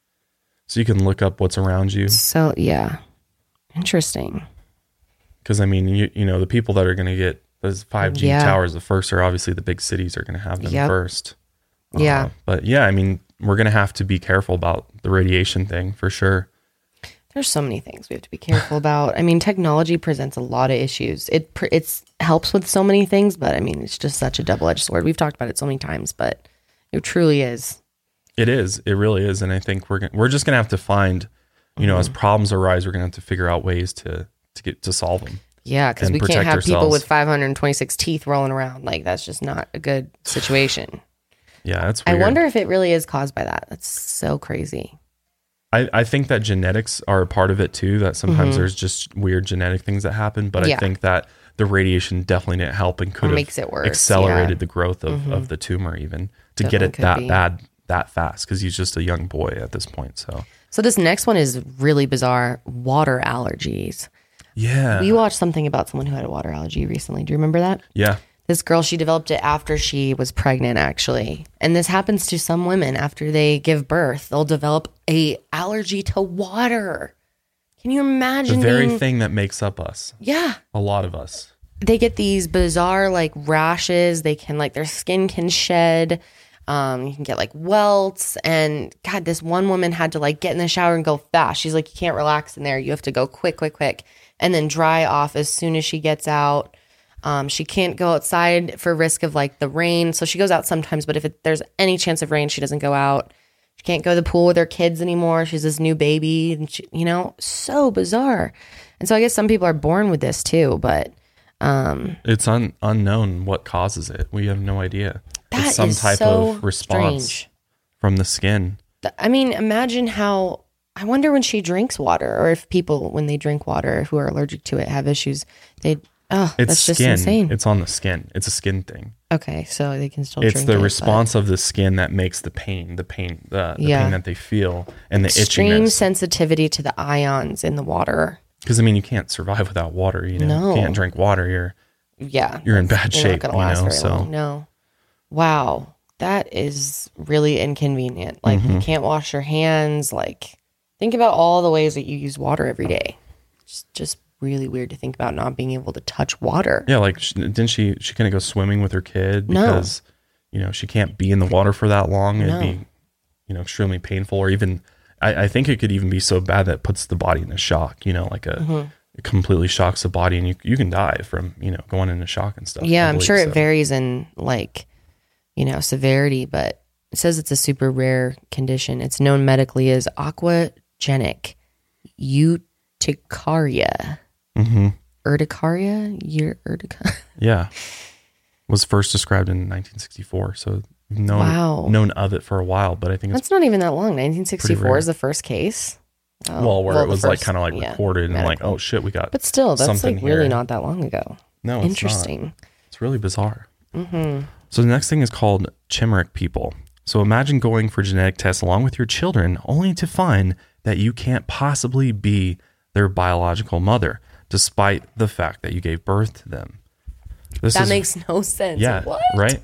So you can look up what's around you. So yeah, interesting. Because, I mean, you, you know, the people that are going to get those five G Yeah. towers the first are obviously the big cities are going to have them Yep. first. Yeah. Uh, but yeah, I mean, we're going to have to be careful about the radiation thing for sure. There's so many things we have to be careful about. I mean, technology presents a lot of issues. It pr- it's helps with so many things, but I mean, it's just such a double-edged sword. We've talked about it so many times, but it truly is. It is. It really is. And I think we're, gonna, we're just going to have to find, you know, as Mm-hmm. problems arise, we're going to have to figure out ways to, to get to solve them. Yeah, because And we can't protect have people ourselves. with five hundred twenty-six teeth rolling around. Like, that's just not a good situation. Yeah, that's I weird. wonder if it really is caused by that. That's so crazy. I, I think that genetics are a part of it too, that sometimes there's just weird genetic things that happen. But Mm-hmm. Yeah. I think that the radiation definitely didn't help and could have makes it worse, accelerated yeah. the growth of, of the tumor even to get Definitely it could that be. bad that fast because he's just a young boy at this point. So So this next one is really bizarre. Water allergies. yeah, We watched something about someone who had a water allergy recently. Do you remember that? yeah, This girl, she developed it after she was pregnant, actually. And this happens to some women after they give birth. They'll develop a allergy to water. Can you the imagine? very being- thing that makes up us, Yeah. a lot of us. They get these bizarre like rashes. They can like their skin can shed. Um, you can get like welts. And God, this one woman had to like get in the shower and go fast. She's like, you can't relax in there. You have to go quick, quick, quick, and then dry off as soon as she gets out. Um, she can't go outside for risk of like the rain. So she goes out sometimes, but if it, there's any chance of rain, she doesn't go out. She can't go to the pool with her kids anymore. She's this new baby, and she, you know, so bizarre. And so I guess some people are born with this too, but um, It's un, unknown what causes it. We have no idea. that it's some is type so of response strange. from the skin. Th- I mean, imagine how. I wonder when she drinks water, or if people when they drink water who are allergic to it have issues. They oh, It's that's just skin. insane. It's on the skin. It's a skin thing. Okay, so they can still. It's drink the it, but- response of the skin that makes the pain, the pain, the, the Yeah. pain that they feel, and the Extreme itchiness. sensitivity to the ions in the water. Because I mean, you can't survive without water. You know, No. you can't drink water. You're Yeah, You're in that's- bad you're shape, Not you gonna last know, very so- long. No, wow, that is really inconvenient. Like Mm-hmm. you can't wash your hands. Like think about all the ways that you use water every day. It's just really weird to think about not being able to touch water. yeah. Like, sh- didn't she? She couldn't go swimming with her kid No. because you know she can't be in the water for that long. It'd No. be you know extremely painful, or even I, I think it could even be so bad that it puts the body in a shock. You know, like a Mm-hmm. it completely shocks the body, and you you can die from you know going into shock and stuff. Yeah, I I'm believe, sure it so. varies in like, you know, severity, but it says it's a super rare condition. It's known medically as aquagenic urticaria. Mm-hmm. Urticaria? Your urticaria? Yeah, was first described in nineteen sixty-four. So we've known Wow. known of it for a while, but I think it's That's not even that long. nineteen sixty-four rare. is the first case. Oh, well where it the was like first- kind of like yeah, recorded and like, medical. oh shit, we got But still, that's something like really here. not that long ago. no, it's not. Interesting. It's really bizarre. Mm-hmm. So the next thing is called chimeric people. So imagine going for genetic tests along with your children only to find that you can't possibly be their biological mother, despite the fact that you gave birth to them. This That is, makes no sense. yeah, What? right?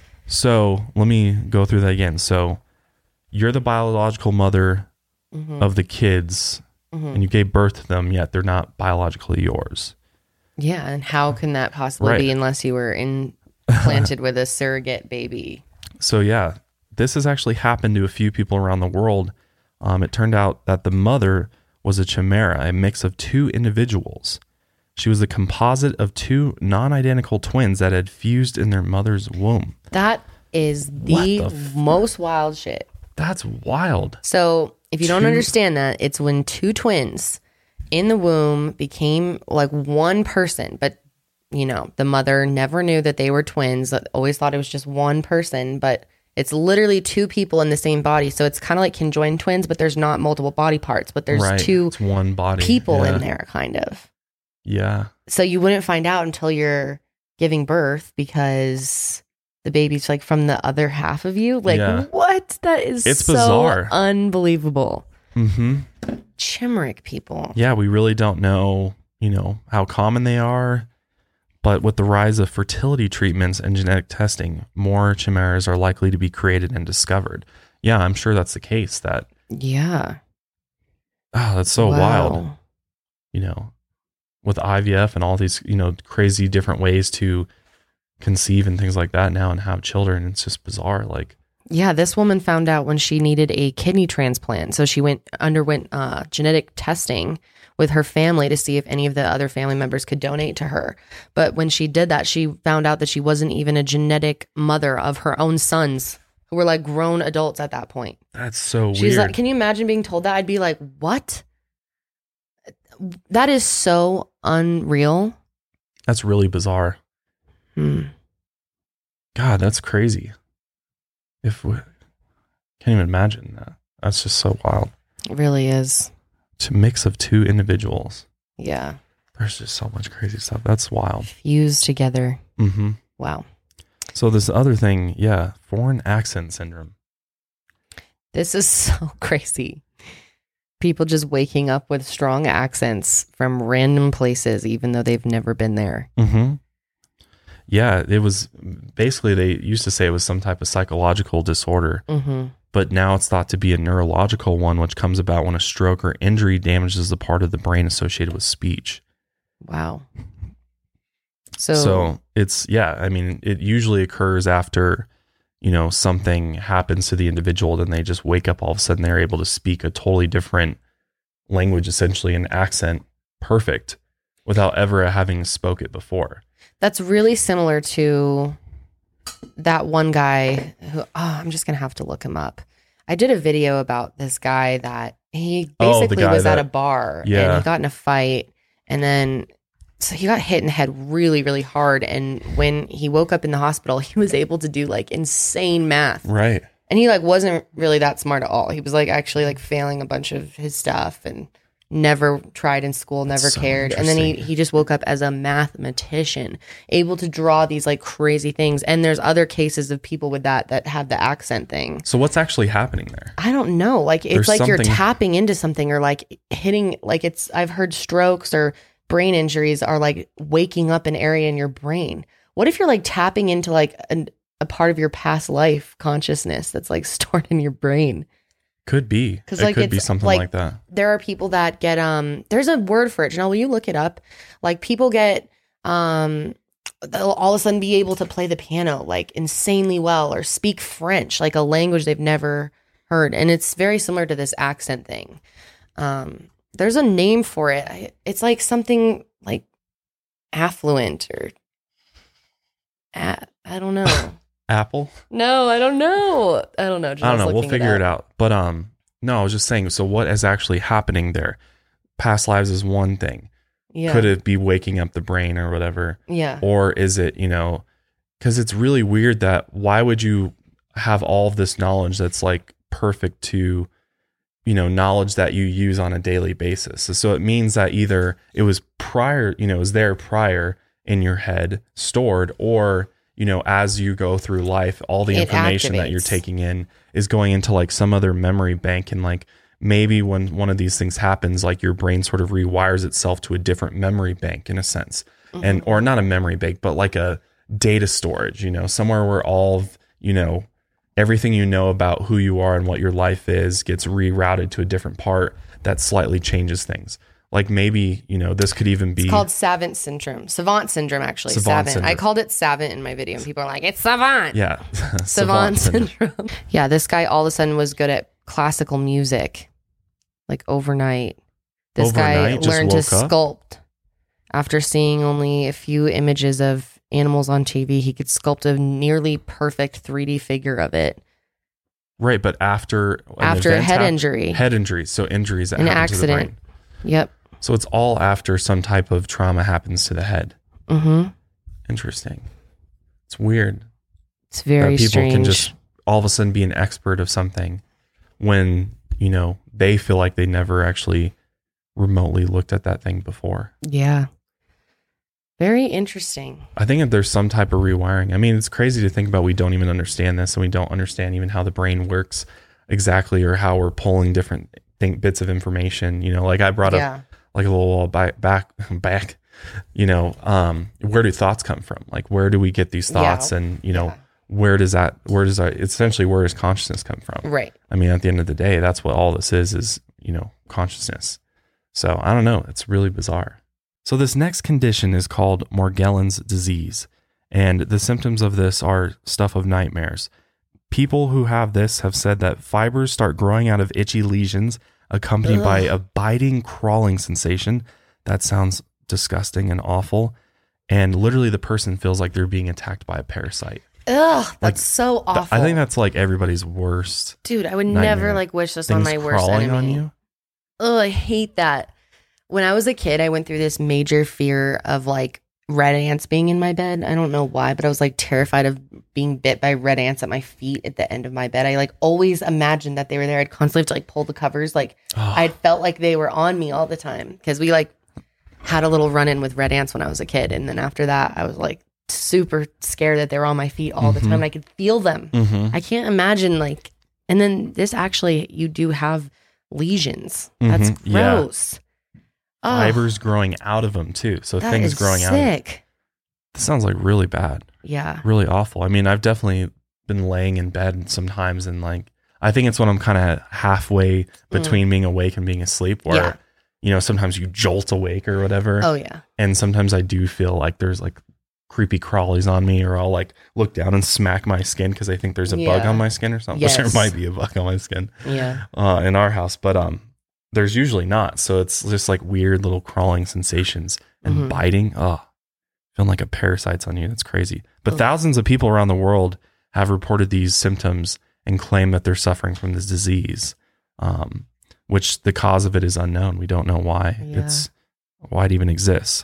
So let me go through that again. So you're the biological mother Mm-hmm. of the kids, Mm-hmm. and you gave birth to them, yet they're not biologically yours. Yeah, and how can that possibly Right. be unless you were implanted with a surrogate baby? So yeah, this has actually happened to a few people around the world. Um, it turned out that the mother was a chimera, a mix of two individuals. She was the composite of two non-identical twins that had fused in their mother's womb. That is the, What the f- most wild shit. That's wild. So if you don't Two- understand that, it's when two twins in the womb became like one person, but you know, the mother never knew that they were twins, always thought it was just one person, but it's literally two people in the same body. So it's kind of like conjoined twins, but there's not multiple body parts, but there's Right. two It's one body. people Yeah. in there kind of. Yeah. So you wouldn't find out until you're giving birth because the baby's like from the other half of you. Like, Yeah. what? That is It's so bizarre. unbelievable. Mm-hmm. Chimeric people. Yeah, we really don't know, you know, how common they are. But with the rise of fertility treatments and genetic testing, more chimeras are likely to be created and discovered. Yeah, I'm sure that's the case. That, Yeah. oh, that's so Wow. wild. You know, with I V F and all these, you know, crazy different ways to conceive and things like that now and have children. It's just bizarre. Like, Yeah, this woman found out when she needed a kidney transplant. So she went underwent uh, genetic testing with her family to see if any of the other family members could donate to her. But when she did that, she found out that she wasn't even a genetic mother of her own sons, who were like grown adults at that point. that's so She's weird. like, can you imagine being told that? I'd be like, what? That is so unreal. That's really bizarre. Hmm. God, that's crazy. If we can't even imagine that. That's just so wild. It really is. It's a mix of two individuals. Yeah. There's just so much crazy stuff. That's wild. Fused together. Mm-hmm. Wow. So this other thing, yeah, foreign accent syndrome. This is so crazy. People just waking up with strong accents from random places, even though they've never been there. Mm-hmm. Yeah, it was basically, they used to say it was some type of psychological disorder, Mm-hmm. but now it's thought to be a neurological one, which comes about when a stroke or injury damages the part of the brain associated with speech. Wow. So, So it's, yeah, I mean, it usually occurs after, you know, something happens to the individual, then they just wake up all of a sudden, they're able to speak a totally different language, essentially an accent, perfect, without ever having spoke it before. that's really similar to that one guy who, oh, I'm just going to have to look him up. I did a video about this guy that he Oh, the basically guy was at that- a bar and yeah. he got in a fight, and then so he got hit in the head really, really hard. And when he woke up in the hospital, he was able to do like insane math. Right. And he like wasn't really that smart at all. He was like actually like failing a bunch of his stuff and never tried in school, never That's so cared. And then he, interesting. he just woke up as a mathematician, able to draw these like crazy things. And there's other cases of people with that that have the accent thing. So what's actually happening there? I don't know. Like it's There's like you're something- tapping into something or like hitting like it's I've heard strokes or brain injuries are like waking up an area in your brain. What if you're like tapping into like an, a part of your past life consciousness that's like stored in your brain? Could be. 'Cause, It like, could be it's, something like- like that. There are people that get um there's a word for it. Janelle, will you look it up? Like people get um they'll all of a sudden be able to play the piano like insanely well or speak French, like a language they've never heard. And it's very similar to this accent thing. Um there's a name for it. I, it's like something like affluent or a, I don't know. Apple? No, I don't know. I don't know. I don't know. We'll looking figure it, up. out. But um, no, I was just saying. So what is actually happening there? Past lives is one thing. Yeah. Could it be waking up the brain or whatever? Yeah. Or is it, you know, because it's really weird that why would you have all of this knowledge that's like perfect to, you know, knowledge that you use on a daily basis. So, so it means that either it was prior, you know, it was there prior in your head stored, or you know, as you go through life, all the It information that you're activates. taking in is going into like some other memory bank. And like maybe when one of these things happens, like your brain sort of rewires itself to a different memory bank in a sense. And, or not a memory bank, but like a data storage, you know, somewhere where all of, you know, everything you know about who you are and what your life is gets rerouted to a different part that slightly changes things. Like maybe, you know, this could even be It's called savant syndrome. Savant syndrome, actually. Savant savant. syndrome. I called it savant in my video, and people are like, it's savant. yeah, Savant syndrome. syndrome. Yeah, this guy all of a sudden was good at classical music, like overnight. This guy Overnight, just learned to woke up? sculpt. After seeing only a few images of animals on T V, he could sculpt a nearly perfect three D figure of it. Right, but after an After a event head hap- injury. head injuries, so injuries that An happen to the accident. brain. Yep. So it's all after some type of trauma happens to the head. Mm-hmm. Interesting. It's weird It's very that people strange. can just all of a sudden be an expert of something when, you know, they feel like they never actually remotely looked at that thing before. Yeah. Very interesting. I think that there's some type of rewiring. I mean, it's crazy to think about. We don't even understand this, and we don't understand even how the brain works exactly, or how we're pulling different think bits of information. You know, like I brought Yeah. up like a little while back, back, back. You know, um, where do thoughts come from? Like, where do we get these thoughts? Yeah. And you know, Yeah. where does that? Where does that? Essentially, where does consciousness come from? Right. I mean, at the end of the day, that's what all this is. Is you know, consciousness. So I don't know. It's really bizarre. So this next condition is called Morgellons disease, and the symptoms of this are stuff of nightmares. People who have this have said that fibers start growing out of itchy lesions accompanied by a biting, crawling sensation. That sounds disgusting and awful. And literally the person feels like they're being attacked by a parasite. Ugh, that's Like, so Th- awful. I think that's like everybody's worst Dude, I would nightmare. never like wish this on things my worst crawling enemy. on you. Oh, I hate that. When I was a kid, I went through this major fear of like red ants being in my bed. I don't know why, but I was like terrified of being bit by red ants at my feet at the end of my bed. I like always imagined that they were there. I'd constantly have to like pull the covers. Like Oh, I felt like they were on me all the time because we like had a little run in with red ants when I was a kid. And then after that, I was like super scared that they were on my feet all the Mhm. time. And I could feel them. mhm. I can't imagine like, and then this actually, you do have lesions. That's Mhm, yeah. gross. Oh, Fibers growing out of them too. So that things is growing out. Of sick. This sounds like really bad, Yeah. really awful. I mean, I've definitely been laying in bed sometimes, and like I think it's when I'm kind of halfway between being awake and being asleep, where Mm. Yeah. you know sometimes you jolt awake or whatever, Oh yeah. and sometimes I do feel like there's like creepy crawlies on me, or I'll like look down and smack my skin because I think there's a bug Yeah. on my skin or something. Which Yes. there might be a bug on my skin Yeah. uh, in our house, but um, there's usually not. So it's just like weird little crawling sensations and Mhm. biting. Oh, feeling like a parasite's on you. That's crazy. But Ugh. thousands of people around the world have reported these symptoms and claim that they're suffering from this disease, um, which the cause of it is unknown. We don't know why Yeah. it's why it even exists.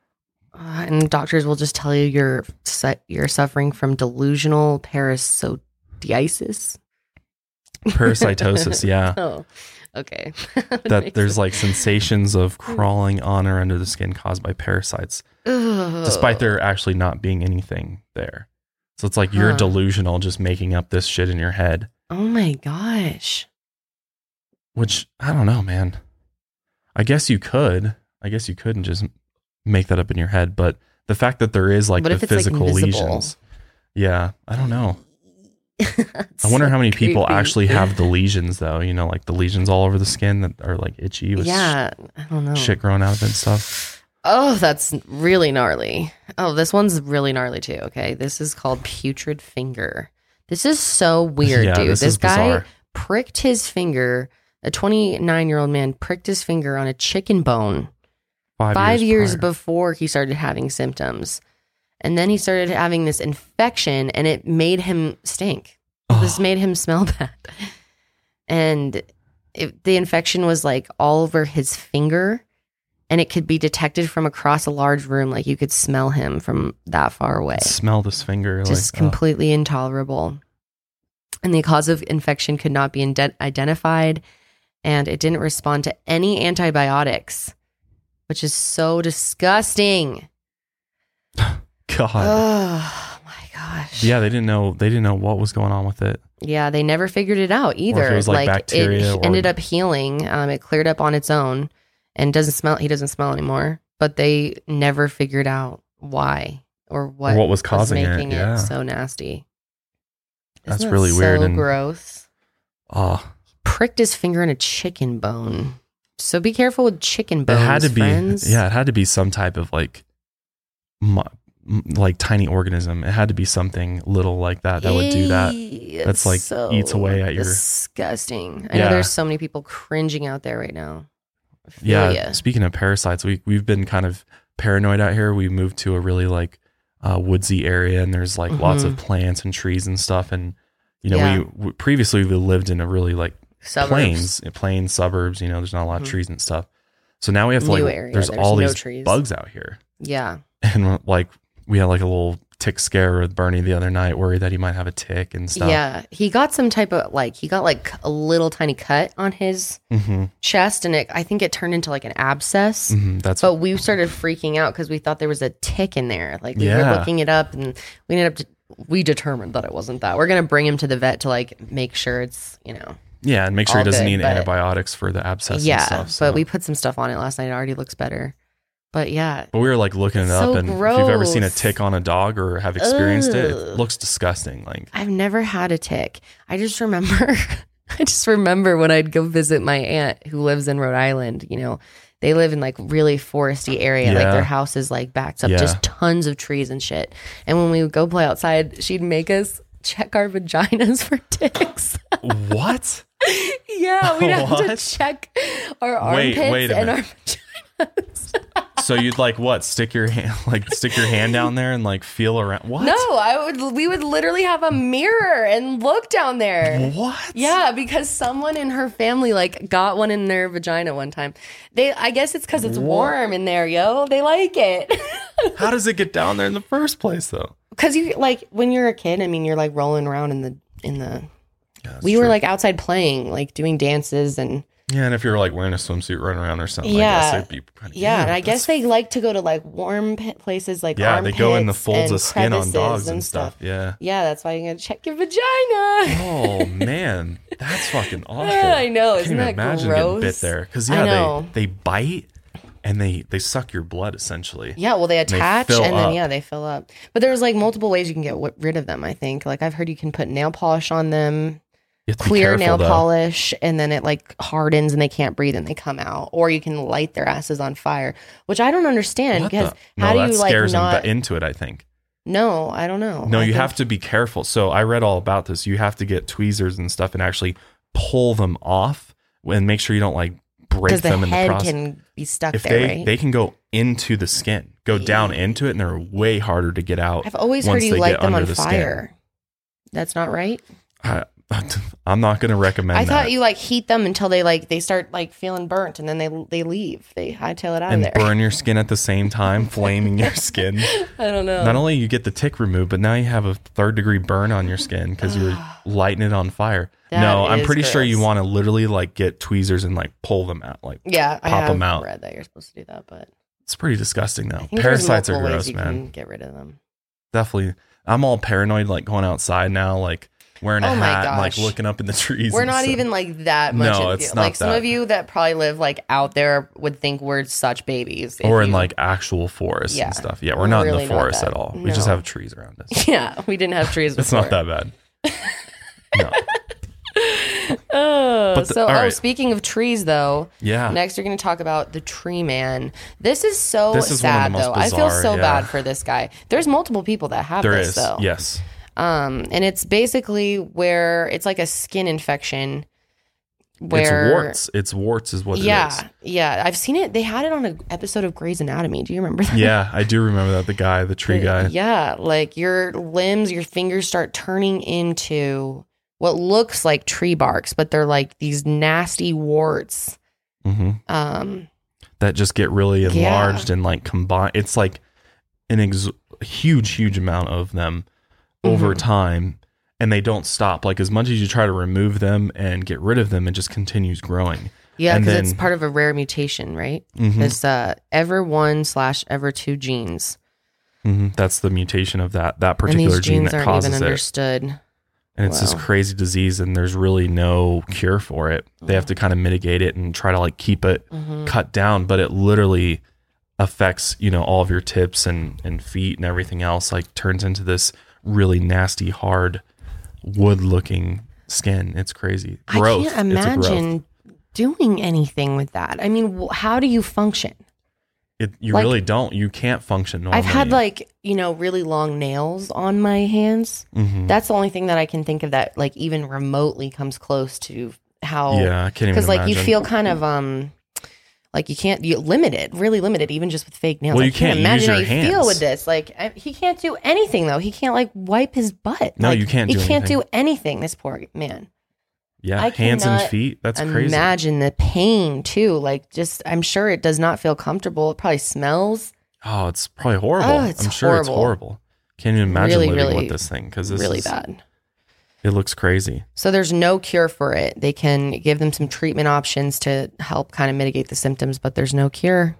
Uh, and doctors will just tell you you're su- you're suffering from delusional parasitiasis. Parasitosis, yeah. Oh, okay. That there's like sensations of crawling on or under the skin caused by parasites, Ugh. despite there actually not being anything there. So it's like you're Huh. delusional, just making up this shit in your head, Oh my gosh. which I don't know, man. I guess you could. I guess you could and just make that up in your head. But the fact that there is like What the if it's, like, physical invisible? lesions. Yeah, I don't know. I wonder how many people actually have the lesions, though. You know, like the lesions all over the skin that are like itchy with Yeah, I don't know. shit growing out of it and stuff. Oh, that's really gnarly. Oh, this one's really gnarly too. Okay. This is called putrid finger. This is so weird, Yeah, dude. this This, is guy bizarre. pricked his finger, a twenty-nine year old man pricked his finger on a chicken bone Five, five years, prior. before he started having symptoms. And then he started having this infection and it made him stink. This Oh. made him smell bad. And it, the infection was like all over his finger. And it could be detected from across a large room. Like you could smell him from that far away. Smell this finger. Just like, oh. completely intolerable. And the cause of infection could not be inde- identified. And it didn't respond to any antibiotics, which is so disgusting. God. Oh my gosh. Yeah, they didn't know. They didn't know what was going on with it. Yeah, they never figured it out either. Or if it was like bacteria it or- ended up healing. Um, it cleared up on its own and doesn't smell. He doesn't smell anymore. But they never figured out why or what, Or what was causing it, making yeah. so nasty. That's Isn't that really weird So and- gross. Oh, Pricked his finger in a chicken bone. So be careful with chicken bones. it had to be. friends. Yeah, it had to be some type of like, mu- m- like tiny organism. It had to be something little like that that would do that. Eey, That's it's like so eats away at your- disgusting. I Yeah. know there's so many people cringing out there right now. I feel Yeah. ya. Speaking of parasites, we we've been kind of paranoid out here. We moved to a really like uh, woodsy area, and there's like lots of plants and trees and stuff. And you know, Yeah. we, we previously we lived in a really like Suburbs. plains, plains suburbs. You know, there's not a lot of trees and stuff. So now we have to New like area, there's, there's all no these trees. bugs out here, Yeah. and like we had like a little tick scare with Bernie the other night, worried that he might have a tick and stuff. Yeah. He got some type of like, he got like a little tiny cut on his hmm chest, and it, I think it turned into like an abscess. hmm That's But we started freaking out because we thought there was a tick in there. Like we Yeah. were looking it up, and we ended up, to, we determined that it wasn't that. We're going to bring him to the vet to like make sure it's, you know, yeah, and make sure he all doesn't good, need but- antibiotics for the abscess yeah. and stuff. So. But we put some stuff on it last night. It already looks better. But yeah. But we were like looking it It's up, so and if you've ever seen a gross. tick on a dog or have experienced it, it Ugh. looks disgusting. Like, I've never had a tick. I just remember, I just remember when I'd go visit my aunt who lives in Rhode Island. You know, they live in like really foresty area. Like Yeah. their house is like backed up, Yeah. just tons of trees and shit. And when we would go play outside, she'd make us check our vaginas for ticks. what? Yeah, we'd have to What? check our Wait, armpits wait a and our minute. vaginas. So you'd like what? Stick your hand, like stick your hand down there and like feel around. What? No, I would. We would literally have a mirror and look down there. What? Yeah, because someone in her family like got one in their vagina one time. They, I guess it's because it's What? warm in there, yo. They like it. How does it get down there in the first place, though? Because you like when you're a kid. I mean, you're like rolling around in the in the. Yeah, that's We were true. like outside playing, like doing dances and yeah, and if you're like wearing a swimsuit running around or something, I Yeah. guess it'd be pretty, yeah. And I that's- guess they like to go to like warm p- places, like yeah, they go in the armpits folds and of skin on crevices dogs and stuff. Yeah. Yeah, that's why you gotta check your vagina. Oh man, that's fucking awful. I know, I isn't can't even that imagine getting bit gross? there because I yeah, know. they they bite and they they suck your blood essentially. Yeah, well, they they attach fill and then up. yeah, they fill up. But there's like multiple ways you can get w- rid of them. I think like I've heard you can put nail polish on them, You have to be clear careful, nail though. polish, and then it like hardens and they can't breathe and they come out. Or you can light their asses on fire, which I don't understand What because the- how no, do that you like scares them not? ba- into it? I think. No, I don't know. No, I you think- have to be careful. So I read all about this. You have to get tweezers and stuff and actually pull them off and make sure you don't like break because the them in the head process. can be stuck if there, they right? they can go into the skin, go down into it, and they're way harder to get out. I've always once heard you they light get them under on the skin. fire. That's not right. I, I'm not going to recommend. I that. thought you like heat them until they like they start like feeling burnt and then they they leave. They hightail it out and of there. burn your skin at the same time, flaming your skin. I don't know. Not only you get the tick removed, but now you have a third degree burn on your skin because you're lighting it on fire. That no, I'm is pretty sure you gross. want to literally like get tweezers and like pull them out. Like Yeah, I pop have 'em out. read that you're supposed to do that, but it's pretty disgusting though. I think Parasites there's are multiple gross, ways you man. can get rid of them. Definitely. I'm all paranoid, like going outside now, like wearing a Oh my hat, and, like gosh. looking up in the trees. We're and not stuff. even like that much. No, into- it's not like some that. of you that probably live like out there would think we're such babies. if or in you- like actual forests Yeah. and stuff. Yeah, we're We're not in really the not forest that. at all. We just No. have trees around us. yeah, we didn't have trees. It's before. not that bad. No. Oh, But the- so all oh, right. speaking of trees, though. Yeah. Next, you're going to talk about the tree man. This is so This is one of the sad, most though. I feel bizarre, so yeah. bad for this guy. There's multiple people that have There this, is. though. Yes. Um, and it's basically where it's like a skin infection. Where it's warts. It's warts is what it is. Yeah, yeah. I've seen it. They had it on an episode of Grey's Anatomy. Do you remember that? Yeah, I do remember that. The guy, the tree guy. Yeah, like your limbs, your fingers start turning into what looks like tree barks, but they're like these nasty warts. hmm Um, That just get really Yeah. enlarged and like combine. It's like an ex- huge, huge amount of them over Mhm. time, and they don't stop. Like as much as you try to remove them and get rid of them, it just continues growing. yeah, And because it's then- part of a rare mutation, right? Mhm. This uh, ever one slash ever two genes. Mm-hmm. That's the mutation of that that And particular these gene genes that aren't causes even it. understood. And it's this Wow. crazy disease, and there's really no cure for it. They have to kind of mitigate it and try to like keep it Mm-hmm. cut down, but it literally affects, you know, all of your tips and, and feet and everything else, like turns into this really nasty, hard, wood looking skin. It's crazy. Growth. I can't It's a growth. imagine doing anything with that. I mean, wh- how do you function? It, you like- really don't. You can't function normally. I've had like, you know, really long nails on my hands. Mhm. That's the only thing that I can think of that like even remotely comes close to how, Yeah, I can't even because like you imagine. feel kind of, um, like you can't, you limited, really limited, even just with fake nails. Well, I you can't use imagine your how you hands. feel with this. Like I, he can't do anything though. He can't like wipe his butt. No, Like, you can't He do can't anything. do anything. This poor man. Yeah, I hands and cannot feet. That's crazy. Imagine the pain too. Like just, I'm sure it does not feel comfortable. It probably smells Oh, it's probably horrible. Oh, it's I'm sure it's horrible. horrible. Can't even imagine Really, living really, with this thing because this really is, bad. It looks crazy. So there's no cure for it. They can give them some treatment options to help kind of mitigate the symptoms, but there's no cure.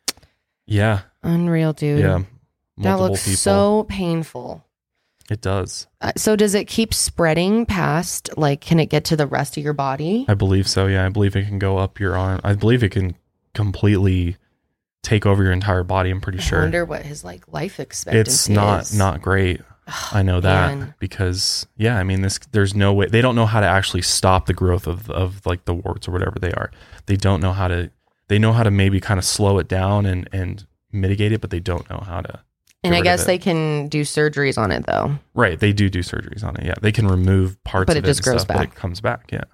Yeah, Unreal, dude. yeah. That Multiple looks people. so painful. It does. Uh, so does it keep spreading past, like, can it get to the rest of your body? I believe so. Yeah, I believe it can go up your arm. I believe it can completely take over your entire body. I'm pretty I sure. wonder what his, like, life expectancy It's not is. not great. I know that man. because yeah, I mean this. There's no way they don't know how to actually stop the growth of of like the warts or whatever they are. They don't know how to. They know how to maybe kind of slow it down and and mitigate it, but they don't know how to. And get I rid guess of it. they can do surgeries on it, though. Right, they do do surgeries on it. Yeah, they can remove parts But of it just and grows stuff, but back. it comes back. Yeah.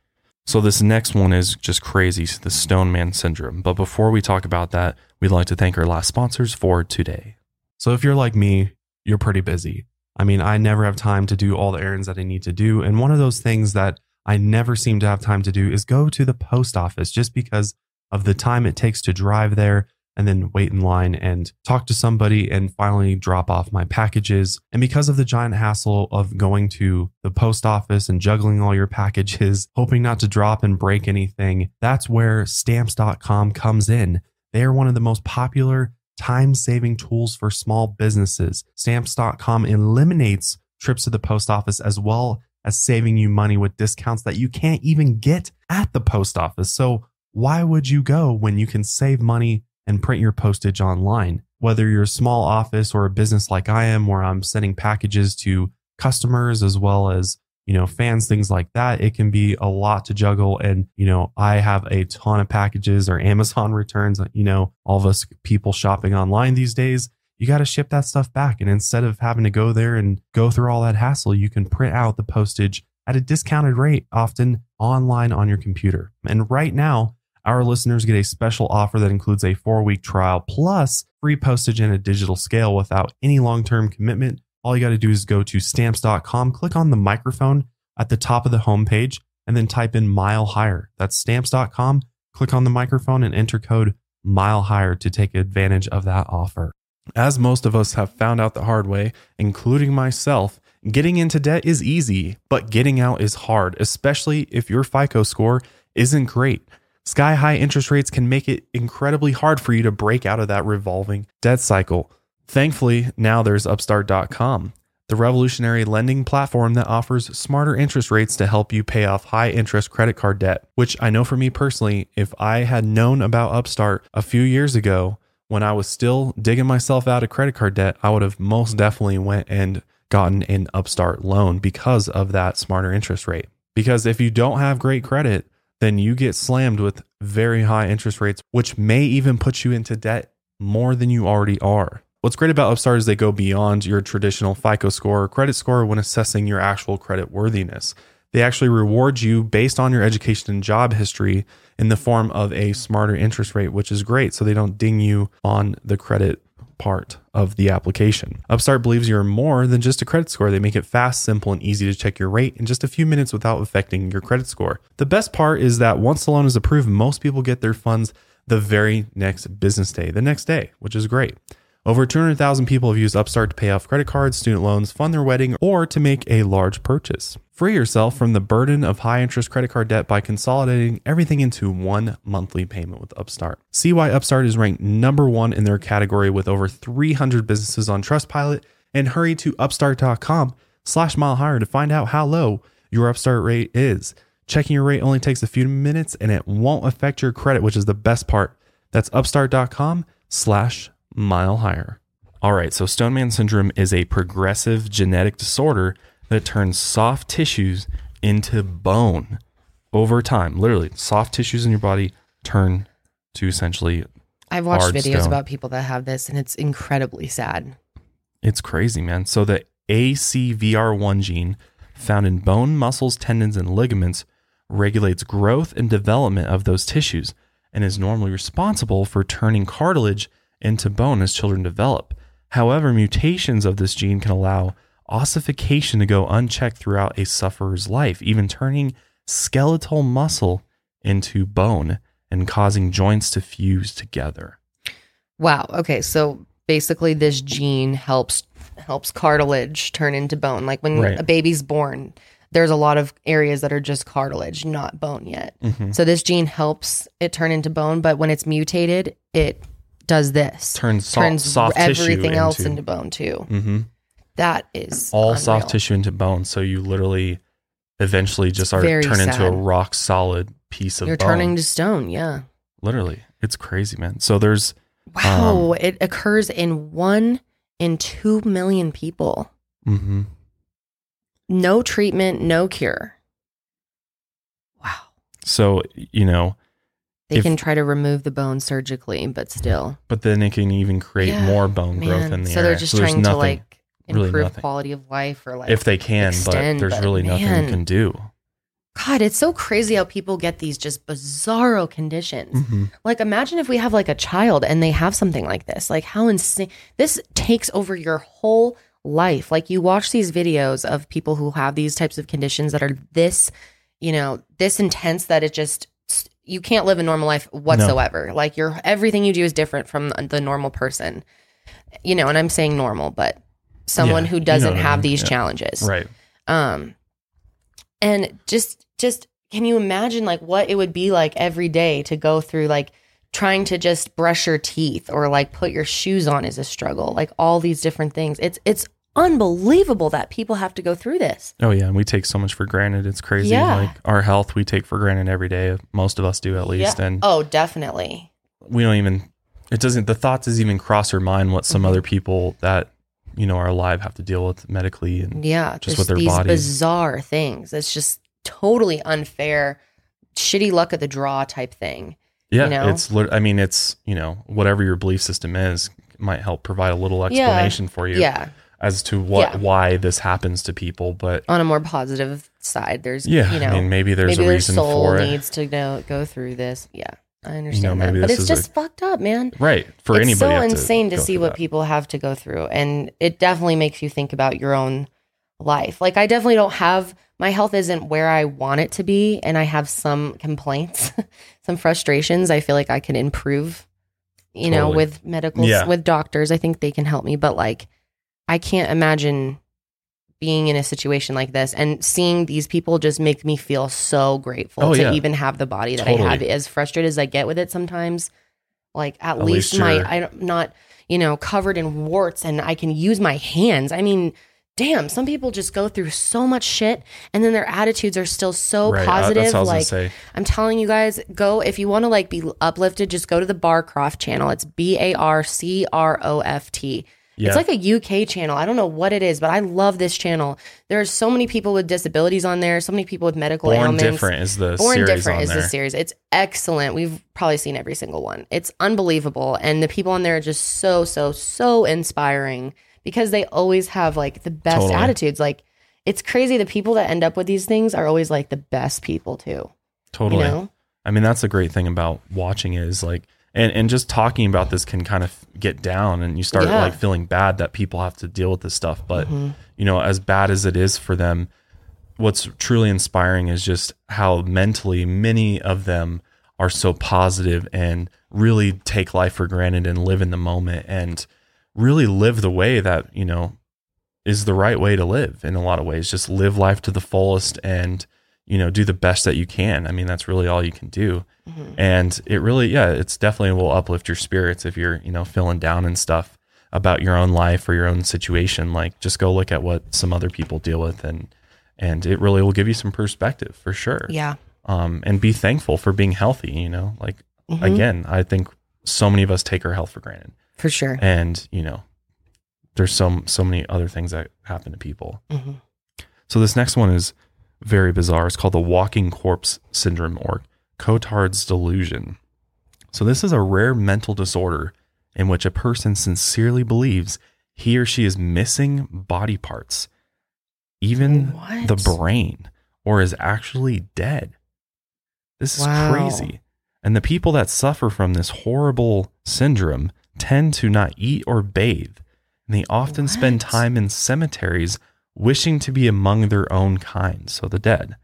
So this next one is just crazy, the Stone Man syndrome. But before we talk about that, we'd like to thank our last sponsors for today. So if you're like me, you're pretty busy. I mean, I never have time to do all the errands that I need to do. And one of those things that I never seem to have time to do is go to the post office just because of the time it takes to drive there and then wait in line and talk to somebody and finally drop off my packages. And because of the giant hassle of going to the post office and juggling all your packages, hoping not to drop and break anything, that's where stamps dot com comes in. They are one of the most popular time-saving tools for small businesses. Stamps dot com eliminates trips to the post office as well as saving you money with discounts that you can't even get at the post office. So why would you go when you can save money and print your postage online? Whether you're a small office or a business like I am, where I'm sending packages to customers as well as, you know, fans, things like that, it can be a lot to juggle. And, you know, I have a ton of packages or Amazon returns, you know, all of us people shopping online these days, you got to ship that stuff back. And instead of having to go there and go through all that hassle, you can print out the postage at a discounted rate, often online on your computer. And right now, our listeners get a special offer that includes a four-week trial plus free postage and a digital scale without any long-term commitment. All you got to do is go to stamps dot com, click on the microphone at the top of the homepage, and then type in Mile Higher. That's stamps dot com. Click on the microphone and enter code Mile Higher to take advantage of that offer. As most of us have found out the hard way, including myself, getting into debt is easy, but getting out is hard, especially if your FICO score isn't great. Sky-high interest rates can make it incredibly hard for you to break out of that revolving debt cycle. Thankfully, now there's upstart dot com, the revolutionary lending platform that offers smarter interest rates to help you pay off high-interest credit card debt, which I know for me personally, if I had known about Upstart a few years ago, when I was still digging myself out of credit card debt, I would have most definitely went and gotten an Upstart loan because of that smarter interest rate. Because if you don't have great credit, then you get slammed with very high interest rates, which may even put you into debt more than you already are. What's great about Upstart is they go beyond your traditional FICO score or credit score when assessing your actual credit worthiness. They actually reward you based on your education and job history in the form of a smarter interest rate, which is great. So they don't ding you on the credit part of the application. Upstart believes you're more than just a credit score. They make it fast, simple, and easy to check your rate in just a few minutes without affecting your credit score. The best part is that once the loan is approved, most people get their funds the very next business day, the next day, which is great. Over two hundred thousand people have used Upstart to pay off credit cards, student loans, fund their wedding, or to make a large purchase. Free yourself from the burden of high interest credit card debt by consolidating everything into one monthly payment with Upstart. See why Upstart is ranked number one in their category with over three hundred businesses on Trustpilot, and hurry to upstart.com slash mile higher to find out how low your Upstart rate is. Checking your rate only takes a few minutes and it won't affect your credit, which is the best part. That's upstart.com slash mile higher. All right, so Stoneman syndrome is a progressive genetic disorder that turns soft tissues into bone over time. Literally, soft tissues in your body turn to essentially I've watched hard videos stone. about people that have this, and it's incredibly sad. It's crazy, man. So the A C V R one gene found in bone, muscles, tendons, and ligaments regulates growth and development of those tissues and is normally responsible for turning cartilage into bone as children develop. However, mutations of this gene can allow ossification to go unchecked throughout a sufferer's life, even turning skeletal muscle into bone and causing joints to fuse together. Wow. Okay. So basically this gene helps helps cartilage turn into bone. Like when Right. a baby's born, there's a lot of areas that are just cartilage, not bone yet. Mm-hmm. So this gene helps it turn into bone, but when it's mutated, it does this. Turns, so- turns soft everything tissue else into, into bone too. Mm-hmm. That is all unreal. soft tissue into bone. So you literally eventually just are very turn into a sad. rock solid piece of You're bone. turning to stone. Yeah. Literally, it's crazy, man. So there's Wow. Um, it occurs in one in two million people. mm-hmm. No treatment, no cure. Wow. so you know, They If- can try to remove the bone surgically, but still. but then it can even create Yeah, more bone growth Man. in the so area. they're just there's trying to nothing- like really improve nothing. quality of life or like if they can, extend, but there's but really nothing man. you can do. God, it's so crazy how people get these just bizarro conditions. Mm-hmm. Like imagine if we have like a child and they have something like this. Like how insane this takes over your whole life. Like you watch these videos of people who have these types of conditions that are this, you know, this intense that it just you can't live a normal life whatsoever. No. Like your everything you do is different from the normal person. You know, and I'm saying normal, but someone Yeah, who you know doesn't what I have mean. these Yeah. challenges. Right. Um and just just can you imagine like what it would be like every day to go through like trying to just brush your teeth or like put your shoes on is a struggle, like all these different things. It's it's unbelievable that people have to go through this. Oh yeah, and we take so much for granted. It's crazy. Yeah. Like our health, we take for granted every day. Most of us do, at least, Yeah. and Oh, definitely. we don't even. It doesn't. The thought doesn't even cross our mind what some Mhm. other people that you know are alive have to deal with medically and Yeah, just with their these bodies. bizarre things. It's just totally unfair, shitty luck of the draw type thing. yeah. you know? It's. lit- I mean, it's you know whatever your belief system is might help provide a little explanation for you Yeah. as to what Yeah. why this happens to people. But On a more positive side, there's yeah, you know, I mean, maybe there's maybe a their reason soul for it. needs to go, go through this. Yeah, I understand maybe that, but this it's is a- just fucked up, man. Right. For it's anybody. so have insane to go see through what that. people have to go through, and it definitely makes you think about your own life. Like I definitely don't have my health isn't where I want it to be, and I have some complaints, some frustrations. I feel like I can improve, you know, Totally. with medical, Yeah. with doctors. I think they can help me, but like, I can't imagine being in a situation like this and seeing these people just make me feel so grateful Oh, to yeah. even have the body that I Totally. have. As frustrated as I get with it sometimes, like at, At least, least my you're- I'm not, you know, covered in warts and I can use my hands. I mean, damn, some people just go through so much shit and then their attitudes are still so Right. I- positive. That's what I was Like gonna say. I'm telling you guys, go if you want to like be uplifted, just go to the Barcroft channel. It's B A R C R O F T. Yeah. It's like a U K channel. I don't know what it is, but I love this channel. There's so many people with disabilities on there, so many people with medical Born ailments. Different is the Born series Different on is there. the series. It's excellent. We've probably seen every single one. It's unbelievable. And the people on there are just so, so, so inspiring because they always have like the best Totally. attitudes. Like it's crazy. The people that end up with these things are always like the best people too. Totally. You know? I mean, that's the great thing about watching is like, and, and just talking about this can kind of get down and you start Yeah. like feeling bad that people have to deal with this stuff. But, Mm-hmm. you know, as bad as it is for them, what's truly inspiring is just how mentally many of them are so positive and really take life for granted and live in the moment and really live the way that, you know, is the right way to live in a lot of ways. Just live life to the fullest and, you know, do the best that you can. I mean, that's really all you can do. Mm-hmm. And it really, yeah, it's definitely will uplift your spirits if you're, you know, feeling down and stuff about your own life or your own situation. Like, just go look at what some other people deal with, and and it really will give you some perspective for sure. Yeah. Um, and be thankful for being healthy, you know, like, Mm-hmm. again, I think so many of us take our health for granted. For sure. And, you know, there's so, so many other things that happen to people. Mm-hmm. So this next one is very bizarre. It's called the walking corpse syndrome, or Cotard's delusion. So this is a rare mental disorder in which a person sincerely believes he or she is missing body parts, even What? the brain, or is actually dead. This is Wow. crazy. And the people that suffer from this horrible syndrome tend to not eat or bathe. And they often spend What? time in cemeteries wishing to be among their own kind, so the dead.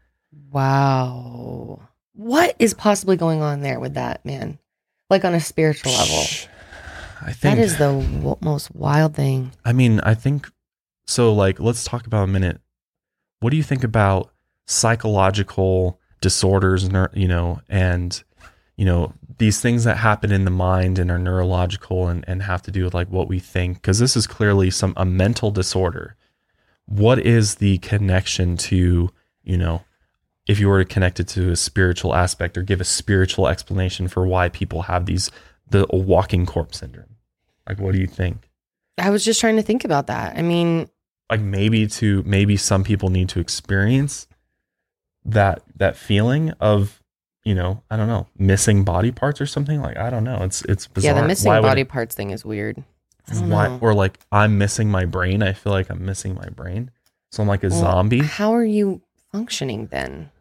Wow. What is possibly going on there with that, man? Like on a spiritual level. I think That is the w- most wild thing. I mean, I think so. Like, let's talk about a minute. What do you think about psychological disorders, neur- you know, and, you know, these things that happen in the mind and are neurological and, and have to do with like what we think? Because this is clearly some a mental disorder. What is the connection to, you know, if you were to connect it to a spiritual aspect or give a spiritual explanation for why people have these, the walking corpse syndrome? Like, what do you think? I was just trying to think about that. I mean, Like maybe to, maybe some people need to experience that, that feeling of, you know, I don't know, missing body parts or something. Like, I don't know. It's, it's bizarre. yeah, the missing Why would body it- parts thing is weird. I don't why, know. or like I'm missing my brain. I feel like I'm missing my brain. So I'm like a Well, zombie. How are you functioning then?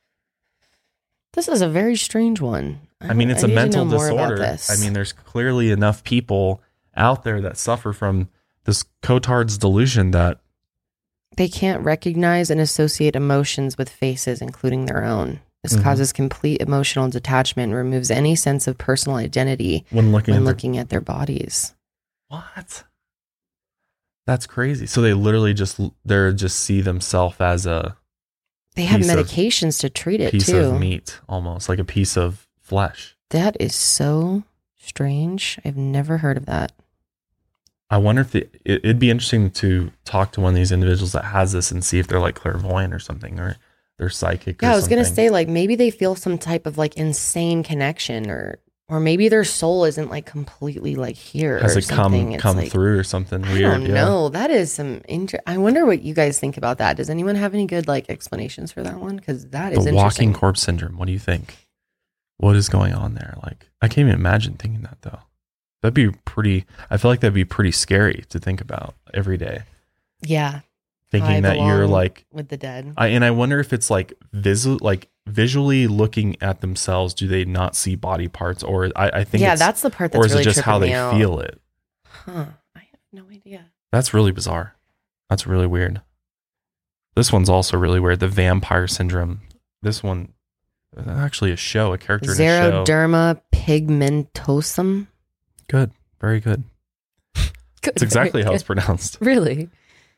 This is a very strange one. I mean, it's I a need to mental know more about disorder. this. I mean, there's clearly enough people out there that suffer from this Cotard's delusion that They can't recognize and associate emotions with faces, including their own. This Mhm. causes complete emotional detachment and removes any sense of personal identity when looking when at their- looking at their bodies. what? That's crazy. So they literally just they're just see themselves as a They have Piece of- medications to treat it piece too. of meat, almost like a piece of flesh. That is so strange. I've never heard of that. I wonder if the, it, it'd be interesting to talk to one of these individuals that has this and see if they're like clairvoyant or something, or they're psychic. Yeah, or I was gonna something. say, like, maybe they feel some type of like insane connection, or or maybe their soul isn't like completely like here. has or it come something. It's come like, through or something I weird? don't yeah. know. That is some. Inter- I wonder what you guys think about that. Does anyone have any good like explanations for that one? Because that is The interesting. walking corpse syndrome. What do you think? What is going on there? Like, I can't even imagine thinking that though. That'd be pretty. I feel like that'd be pretty scary to think about every day. Yeah, Thinking I that you're belong like, with the dead. I and I wonder if it's like visual, like visually looking at themselves. Do they not see body parts, or I, I think Yeah, it's, that's the part or that's is really it just tripping how me they out. feel it? Huh? I have no idea. That's really bizarre. That's really weird. This one's also really weird. The vampire syndrome. This one, actually, a show, a character in a show. Xeroderma pigmentosum. Good, very good. Good, It's exactly how very it's pronounced. good. Really.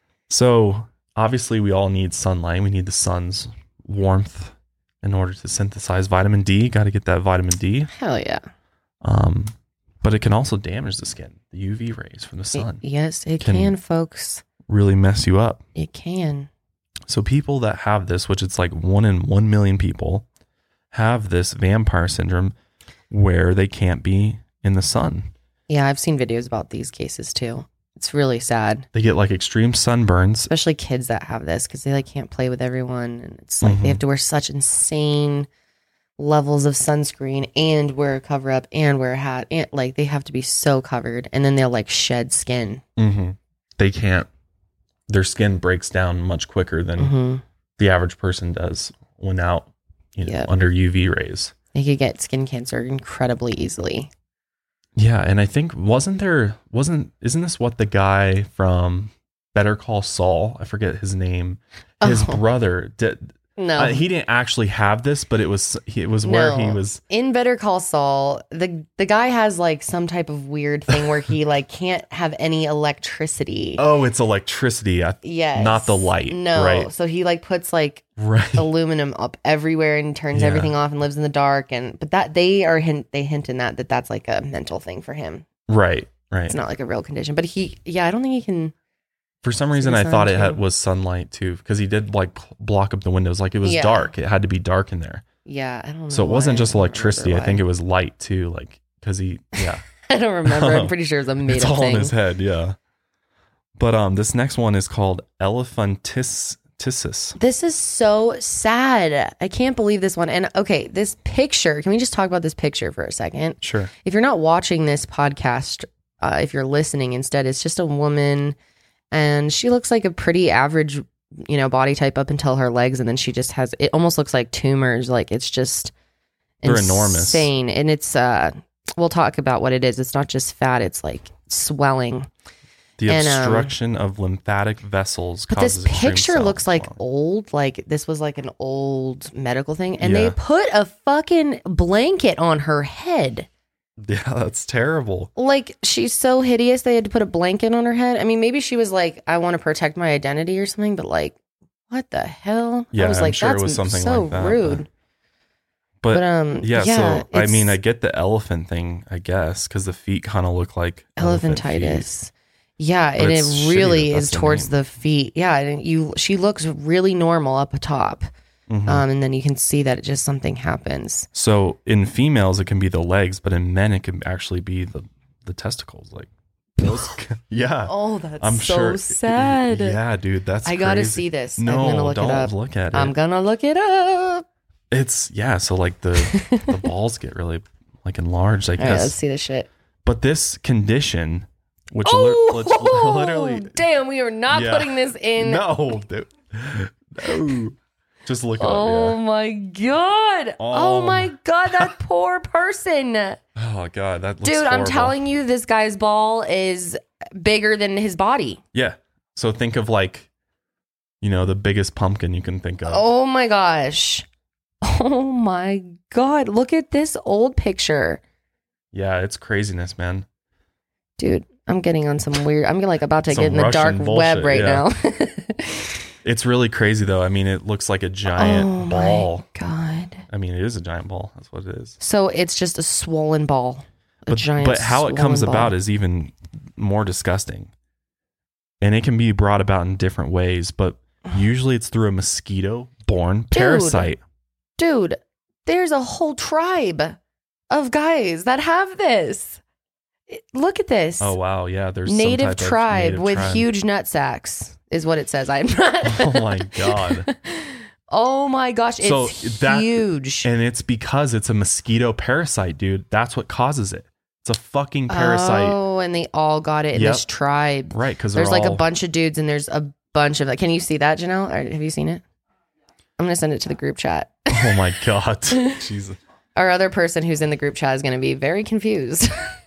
So obviously, we all need sunlight. We need the sun's warmth in order to synthesize vitamin D. Got to get that vitamin D. Hell yeah. Um, but it can also damage the skin. The U V rays from the sun Yes, it Can- can, folks. really mess you up. It can. So people that have this, which it's like one in one million people, have this vampire syndrome where they can't be in the sun. Yeah, I've seen videos about these cases too. It's really sad, They get like extreme sunburns. especially kids that have this because they like can't play with everyone, and it's like Mhm. they have to wear such insane levels of sunscreen and wear a cover up and wear a hat, and like they have to be so covered, and then they'll like shed skin. Mm-hmm. They can't. Their skin breaks down much quicker than hmm the average person does when out, you know, Yeah. under U V rays. They could get skin cancer incredibly easily. Yeah, and I think wasn't there wasn't isn't this what the guy from Better Call Saul, I forget his name, his Oh. brother did No. Uh, he didn't actually have this, but it was it was where No. he was. In Better Call Saul, the the guy has like some type of weird thing where he like can't have any electricity. Oh, it's electricity. I, Yes. not the light. No. Right. So he like puts like Right. aluminum up everywhere and turns Yeah. everything off and lives in the dark. And but that they are hint they hint in that that that's like a mental thing for him. Right. Right. It's not like a real condition. But he, yeah, I don't think he can. For some reason, I sun thought it too. had, was sunlight too, because he did like block up the windows. Like it was Yeah. dark. It had to be dark in there. Yeah, I don't know. So it wasn't why. just I don't electricity. I remember think it why. was light too. Like because he, yeah, I don't remember. I'm pretty sure it's a made it's up all thing. in his head. Yeah. But um, this next one is called elephantiasis. This is so sad. I can't believe this one. And okay, this picture. Can we just talk about this picture for a second? Sure. If you're not watching this podcast, uh, if you're listening instead, it's just a woman, and she looks like a pretty average, you know, body type up until her legs, and then she just has. It almost looks like tumors. Like it's just They're enormous. insane, and it's. uh We'll talk about what it is. It's not just fat. It's like swelling. The And, um, obstruction of lymphatic vessels. But this causes extreme picture cell looks like swelling. old, like this was like an old medical thing. And Yeah. they put a fucking blanket on her head. Yeah, that's terrible. Like she's so hideous, they had to put a blanket on her head. I mean, maybe she was like, I want to protect my identity or something, but like, what the hell? Yeah, I was I'm like, sure it that's was something so like that, rude. But, But, um, yeah, yeah, so I mean, I it's- get the elephant thing, I guess, because the feet kind of look like elephant feet. Elephantitis. Yeah, But and it it's shitty really that is that's the towards name. the feet. Yeah, and you she looks really normal up top. Mhm. Um, and then you can see that it just something happens. So in females, it can be the legs, but in men, it can actually be the the testicles. Like, those, yeah, Oh, that's I'm so sure. sad. Yeah, dude, that's I gotta crazy. see this. No, I'm gonna look don't it up. look at it. I'm gonna look it up. It's yeah. So like the the balls get really like enlarged, I All right, let's guess. see this shit. But this condition, which li- Oh, lit- literally, damn, we are not Yeah. putting this in. no, dude, no, just look it Oh up. my god. Oh, Oh my god, that poor person. Yeah. Oh god, that looks Dude, I'm horrible. telling you, this guy's ball is bigger than his body. Yeah. So think of like, you know, the biggest pumpkin you can think of. Oh my gosh. Oh my god. Look at this old picture. Yeah, it's craziness, man. Dude, I'm getting on some weird I'm like about to Some get in the dark Russian web bullshit, right yeah. now. It's really crazy though. I mean, it looks like a giant oh ball. my god. I mean, it is a giant ball. That's what it is. So it's just a swollen ball. A But, giant but how it comes swollen ball. about is even more disgusting. And it can be brought about in different ways, but usually it's through a mosquito born parasite. Dude, there's a whole tribe of guys that have this. It- Look at this. Oh, wow. Yeah. There's some native type of tribe native with tribe. huge nut sacks is what it says. I'm not. Oh, my God. Oh my gosh, it's So that- huge. And it's because it's a mosquito parasite, dude. That's what causes it. It's a fucking parasite. Oh, and they all got it in Yep. this tribe. Right. Because There's like all, a bunch of dudes, and there's a bunch of like. Can you see that, Janelle? Or have you seen it? I'm gonna send it to the group chat. Oh, my God. Jesus. Our other person who's in the group chat is gonna be very confused.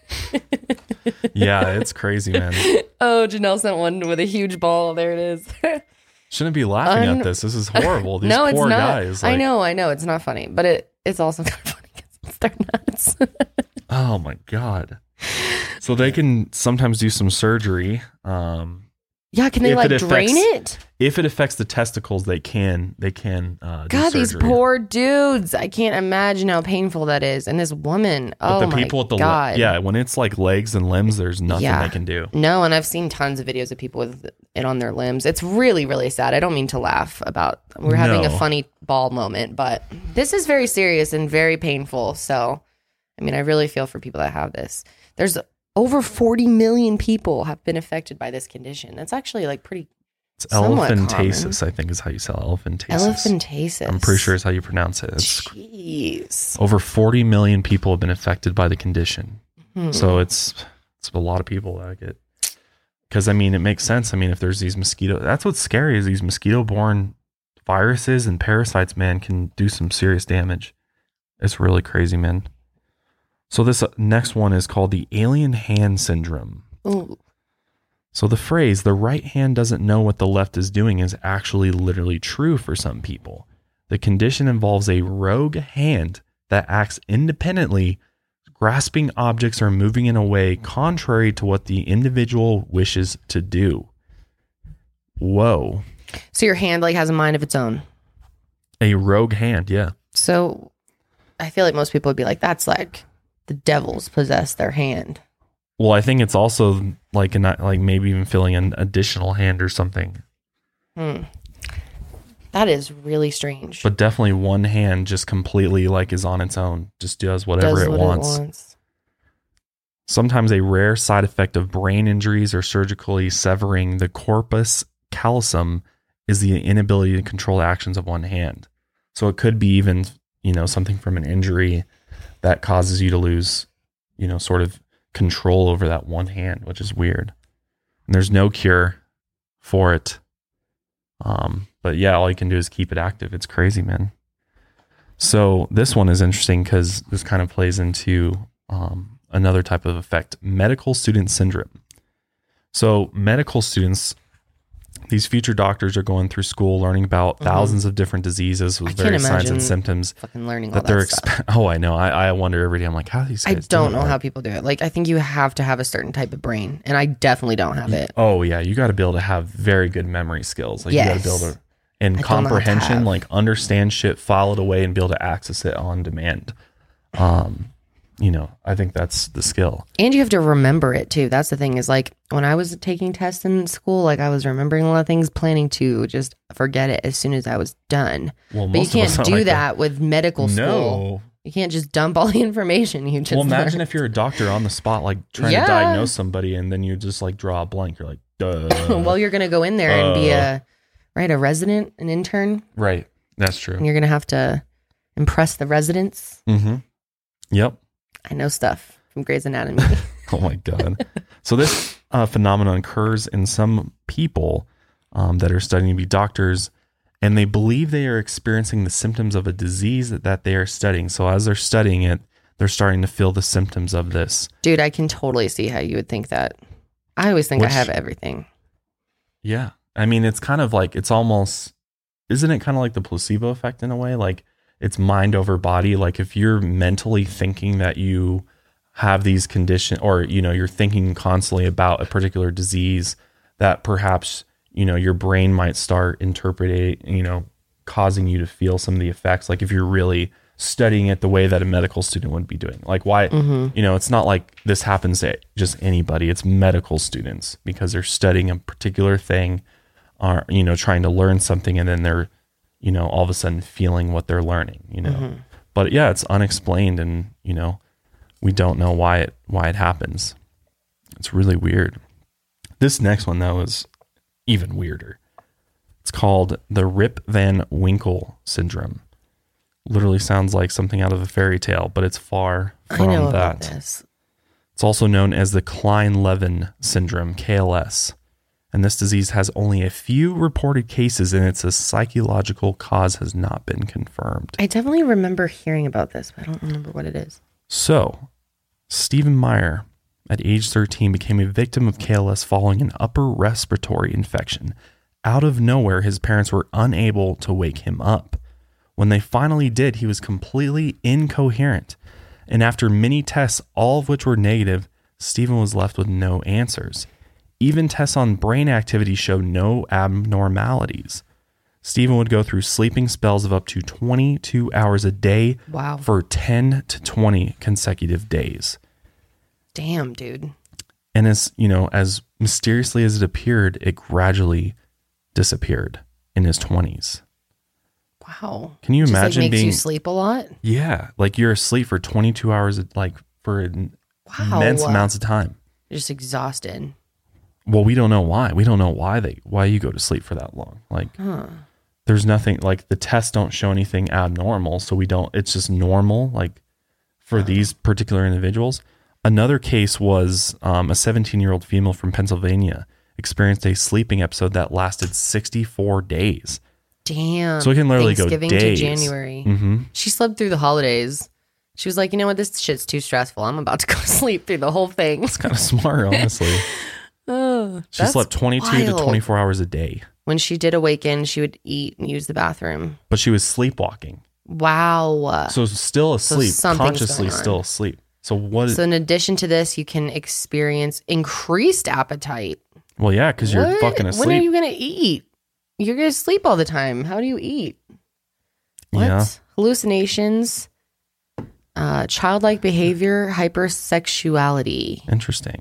Yeah, it's crazy, man. Oh, Janelle sent one with a huge ball. There it is. Shouldn't be laughing Un- at this. This is horrible. These no, it's poor not. guys. I like- know, I know, it's not funny, but it it's also kind of funny because they're nuts. Oh my God. So they can sometimes do some surgery. Um, Yeah, can they If like it drain affects- it? if it affects the testicles, they can they can uh, do God, these surgery. poor dudes. I can't imagine how painful that is. And this woman, But oh the my people with the le- God. yeah, when it's like legs and limbs, there's nothing Yeah. they can do. No, and I've seen tons of videos of people with it on their limbs. It's really, really sad. I don't mean to laugh about, we're having a No. funny ball moment, but this is very serious and very painful. So, I mean, I really feel for people that have this. There's over forty million people have been affected by this condition. That's actually like pretty It's somewhat elephantiasis, I think is how you say it. Elephantiasis. elephantiasis. I'm pretty sure is how you pronounce it. It's Jeez. over forty million people have been affected by the condition. Hmm. So it's it's a lot of people that get. Because I mean, it makes sense. I mean, if there's these mosquito, that's what's scary is these mosquito-borne viruses and parasites, man, can do some serious damage. It's really crazy, man. So this next one is called the alien hand syndrome. Ooh. So the phrase "the right hand doesn't know what the left is doing" is actually literally true for some people. The condition involves a rogue hand that acts independently, grasping objects or moving in a way contrary to what the individual wishes to do. Whoa. So your hand like has a mind of its own. A rogue hand, yeah. So I feel like most people would be like, that's like the devils possess their hand. Well, I think it's also like an, like maybe even filling an additional hand or something. Hmm. That is really strange. But definitely one hand just completely like is on its own, just does whatever Does it, what wants. it wants. Sometimes a rare side effect of brain injuries or surgically severing the corpus callosum is the inability to control the actions of one hand. So it could be even, you know, something from an injury that causes you to lose, you know, sort of control over that one hand, which is weird. And there's no cure for it. Um, but yeah, all you can do is keep it active. It's crazy, man. So this one is interesting because this kind of plays into um, another type of effect, medical student syndrome. So medical students, these future doctors are going through school learning about mm-hmm. thousands of different diseases with I various signs and symptoms. Fucking learning all that, that they're stuff. Exp- oh, I know. I, I wonder every day. I'm like, how do these guys I don't do know it? how people do it. Like, I think you have to have a certain type of brain, and I definitely don't have it. Oh yeah, you got to be able to have very good memory skills. Like yes. you got to be able to and I don't know how to comprehension, have. like understand shit, file it away, and be able to access it on demand. Um, you know, I think that's the skill. And you have to remember it too. That's the thing is like when I was taking tests in school, like I was remembering a lot of things, planning to just forget it as soon as I was done. Well, but you most of us can't aren't do like that with medical school. No. You can't just dump all the information you just Well, imagine learned. if you're a doctor on the spot, like trying Yeah. to diagnose somebody, and then you just like draw a blank. You're like, duh. well, you're going to go in there and be Uh. a, right, a resident, an intern, Right. That's true. and you're going to have to impress the residents. Mm-hmm. Yep. I know stuff from Grey's Anatomy. Oh my God. So this uh, phenomenon occurs in some people um, that are studying to be doctors, and they believe they are experiencing the symptoms of a disease that, that they are studying. So as they're studying it, they're starting to feel the symptoms of this. Dude, I can totally see how you would think that. I always think Which- I have everything. Yeah. I mean, it's kind of like, it's almost, isn't it kind of like the placebo effect in a way? Like it's mind over body. Like if you're mentally thinking that you have these conditions, or, you know, you're thinking constantly about a particular disease, that perhaps, you know, your brain might start interpreting, you know, causing you to feel some of the effects. Like if you're really studying it the way that a medical student would be doing. Like why, Mm-hmm. you know, it's not like this happens to just anybody. It's medical students because they're studying a particular thing, are, you know, trying to learn something, and then they're, you know, all of a sudden feeling what they're learning, you know. Mm-hmm. But yeah, it's unexplained, and, you know, we don't know why it why it happens. It's really weird. This next one though is even weirder. It's called the Rip Van Winkle syndrome. Literally sounds like something out of a fairy tale, but it's far I from know that. about this. It's also known as the Klein-Levin syndrome, K L S. And this disease has only a few reported cases, and its a psychological cause has not been confirmed. I definitely remember hearing about this, but I don't remember what it is. So, Stephen Meyer, at age thirteen, became a victim of K L S following an upper respiratory infection. Out of nowhere, his parents were unable to wake him up. When they finally did, he was completely incoherent. And after many tests, all of which were negative, Stephen was left with no answers. Even tests on brain activity showed no abnormalities. Stephen would go through sleeping spells of up to twenty-two hours a day Wow. for ten to twenty consecutive days. Damn, dude. And as, you know, as mysteriously as it appeared, it gradually disappeared in his twenties. Wow. Can you Just imagine like makes being you sleep a lot? Yeah, like you're asleep for twenty-two hours, like for an Wow. immense amounts of time. You're just exhausted. Well, we don't know why. We don't know why they why you go to sleep for that long. Like Huh. there's nothing, like the tests don't show anything abnormal, so we don't, it's just normal like for these particular individuals. Another case was um, a seventeen-year-old female from Pennsylvania experienced a sleeping episode that lasted sixty-four days. Damn. So it can literally go Thanksgiving days. to January. Mm-hmm. She slept through the holidays. She was like, you know what? This shit's too stressful. I'm about to go sleep through the whole thing. It's kind of smart, honestly. Oh, She slept twenty-two to wild. twenty-four hours a day. When she did awaken, she would eat and use the bathroom. But she was sleepwalking. Wow. So still asleep, something's consciously going on. still asleep. So what is, So in addition to this, you can experience increased appetite. well, yeah, because you're What? fucking asleep. When are you going to eat? You're going to sleep all the time. How do you eat? What? Yeah. Hallucinations, uh, childlike behavior, hypersexuality. Interesting.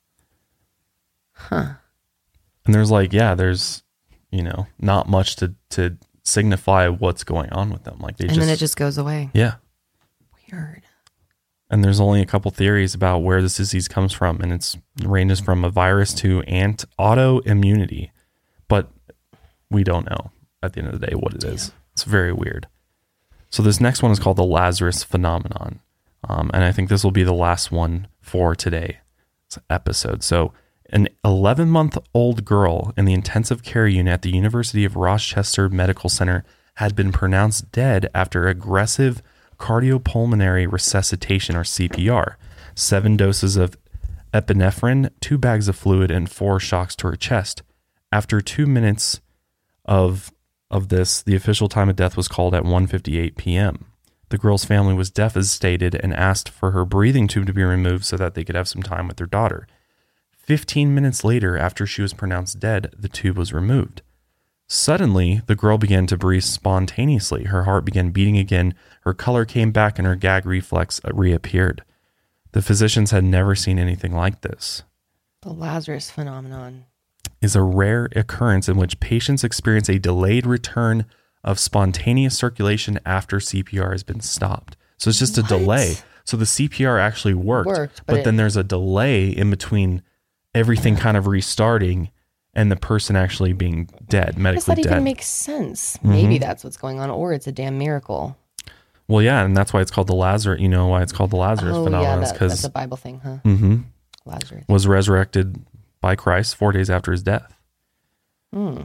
Huh. And there's like, yeah, there's, you know, not much to, to signify what's going on with them. Like they And just, then it just goes away. yeah. Weird. And there's only a couple theories about where this disease comes from. And it's ranges from a virus to ant autoimmunity. But we don't know at the end of the day what it is. It's very weird. So this next one is called the Lazarus phenomenon. Um, and I think this will be the last one for today's episode. So an eleven-month-old girl in the intensive care unit at the University of Rochester Medical Center had been pronounced dead after aggressive cardiopulmonary resuscitation, or C P R. Seven doses of epinephrine, two bags of fluid, and four shocks to her chest. After two minutes of of this, the official time of death was called at one fifty-eight p.m. The girl's family was devastated and asked for her breathing tube to be removed so that they could have some time with their daughter. Fifteen minutes later, after she was pronounced dead, the tube was removed. Suddenly, the girl began to breathe spontaneously. Her heart began beating again, her color came back, and her gag reflex reappeared. The physicians had never seen anything like this. The Lazarus phenomenon Is a rare occurrence in which patients experience a delayed return of spontaneous circulation after C P R has been stopped. So it's just a What? delay. So the C P R actually worked, Worked, but, but then it- there's a delay in between everything kind of restarting and the person actually being dead, How does medically that even dead. make sense? Mm-hmm. Maybe that's what's going on, or it's a damn miracle. Well, yeah, and that's why it's called the Lazarus. You know why it's called the Lazarus Oh, yeah, phenomenon? that, Because that's a Bible thing, huh? hmm Lazarus. was resurrected by Christ four days after his death. Hmm.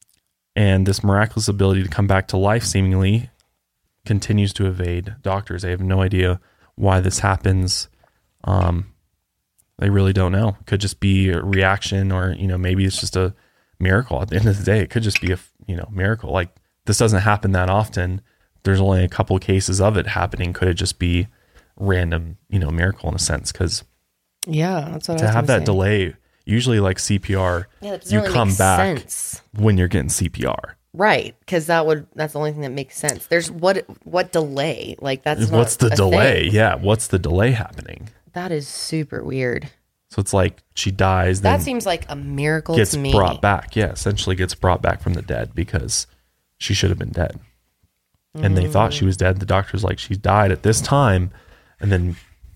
And this miraculous ability to come back to life seemingly continues to evade doctors. They have no idea why this happens. Um, they really don't know. It could just be a reaction, or, you know, maybe it's just a miracle. At the end of the day, it could just be a, you know, miracle. Like, this doesn't happen that often. There's only a couple of cases of it happening. Could it just be random, you know, miracle in a sense? Because Yeah, that's what I to was have gonna that say. delay, usually like C P R, Yeah, that doesn't you really come make back sense. when you're getting C P R. Right, because that would that's the only thing that makes sense. There's what what delay? Like that's not What's the a delay? thing. Yeah, what's the delay happening? That is super weird. So it's like she dies, then That seems like a miracle gets to me. brought back. Yeah, essentially gets brought back from the dead because she should have been dead. And they thought she was dead. The doctor's like, she died at this time. And then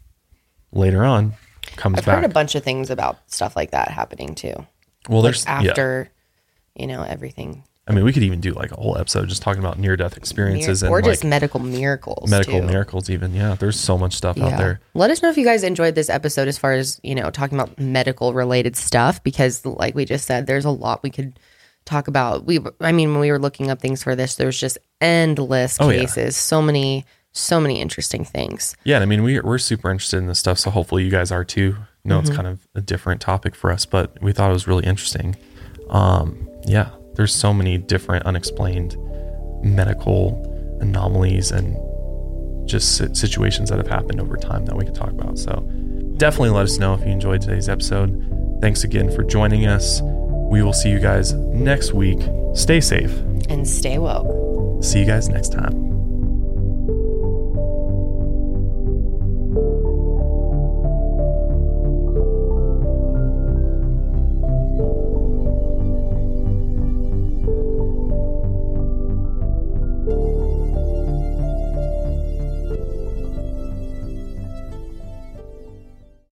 later on comes I've back. heard a bunch of things about stuff like that happening too. well, Like there's, yeah. after, you know, everything. I mean, we could even do like a whole episode just talking about near-death experiences Mir- or and just like medical miracles. medical too. miracles even. Yeah, there's so much stuff out there. Let us know if you guys enjoyed this episode as far as, you know, talking about medical related stuff, because like we just said, there's a lot we could talk about. We, I mean, when we were looking up things for this, there's just endless Oh, yeah. cases, so many, so many interesting things. Yeah, and I mean, we, we're super interested in this stuff, so hopefully you guys are too. I know Mm-hmm. it's kind of a different topic for us, but we thought it was really interesting. Um, yeah, there's so many different unexplained medical anomalies and just si- situations that have happened over time that we could talk about. So definitely let us know if you enjoyed today's episode. Thanks again for joining us. We will see you guys next week. Stay safe. And stay woke. See you guys next time.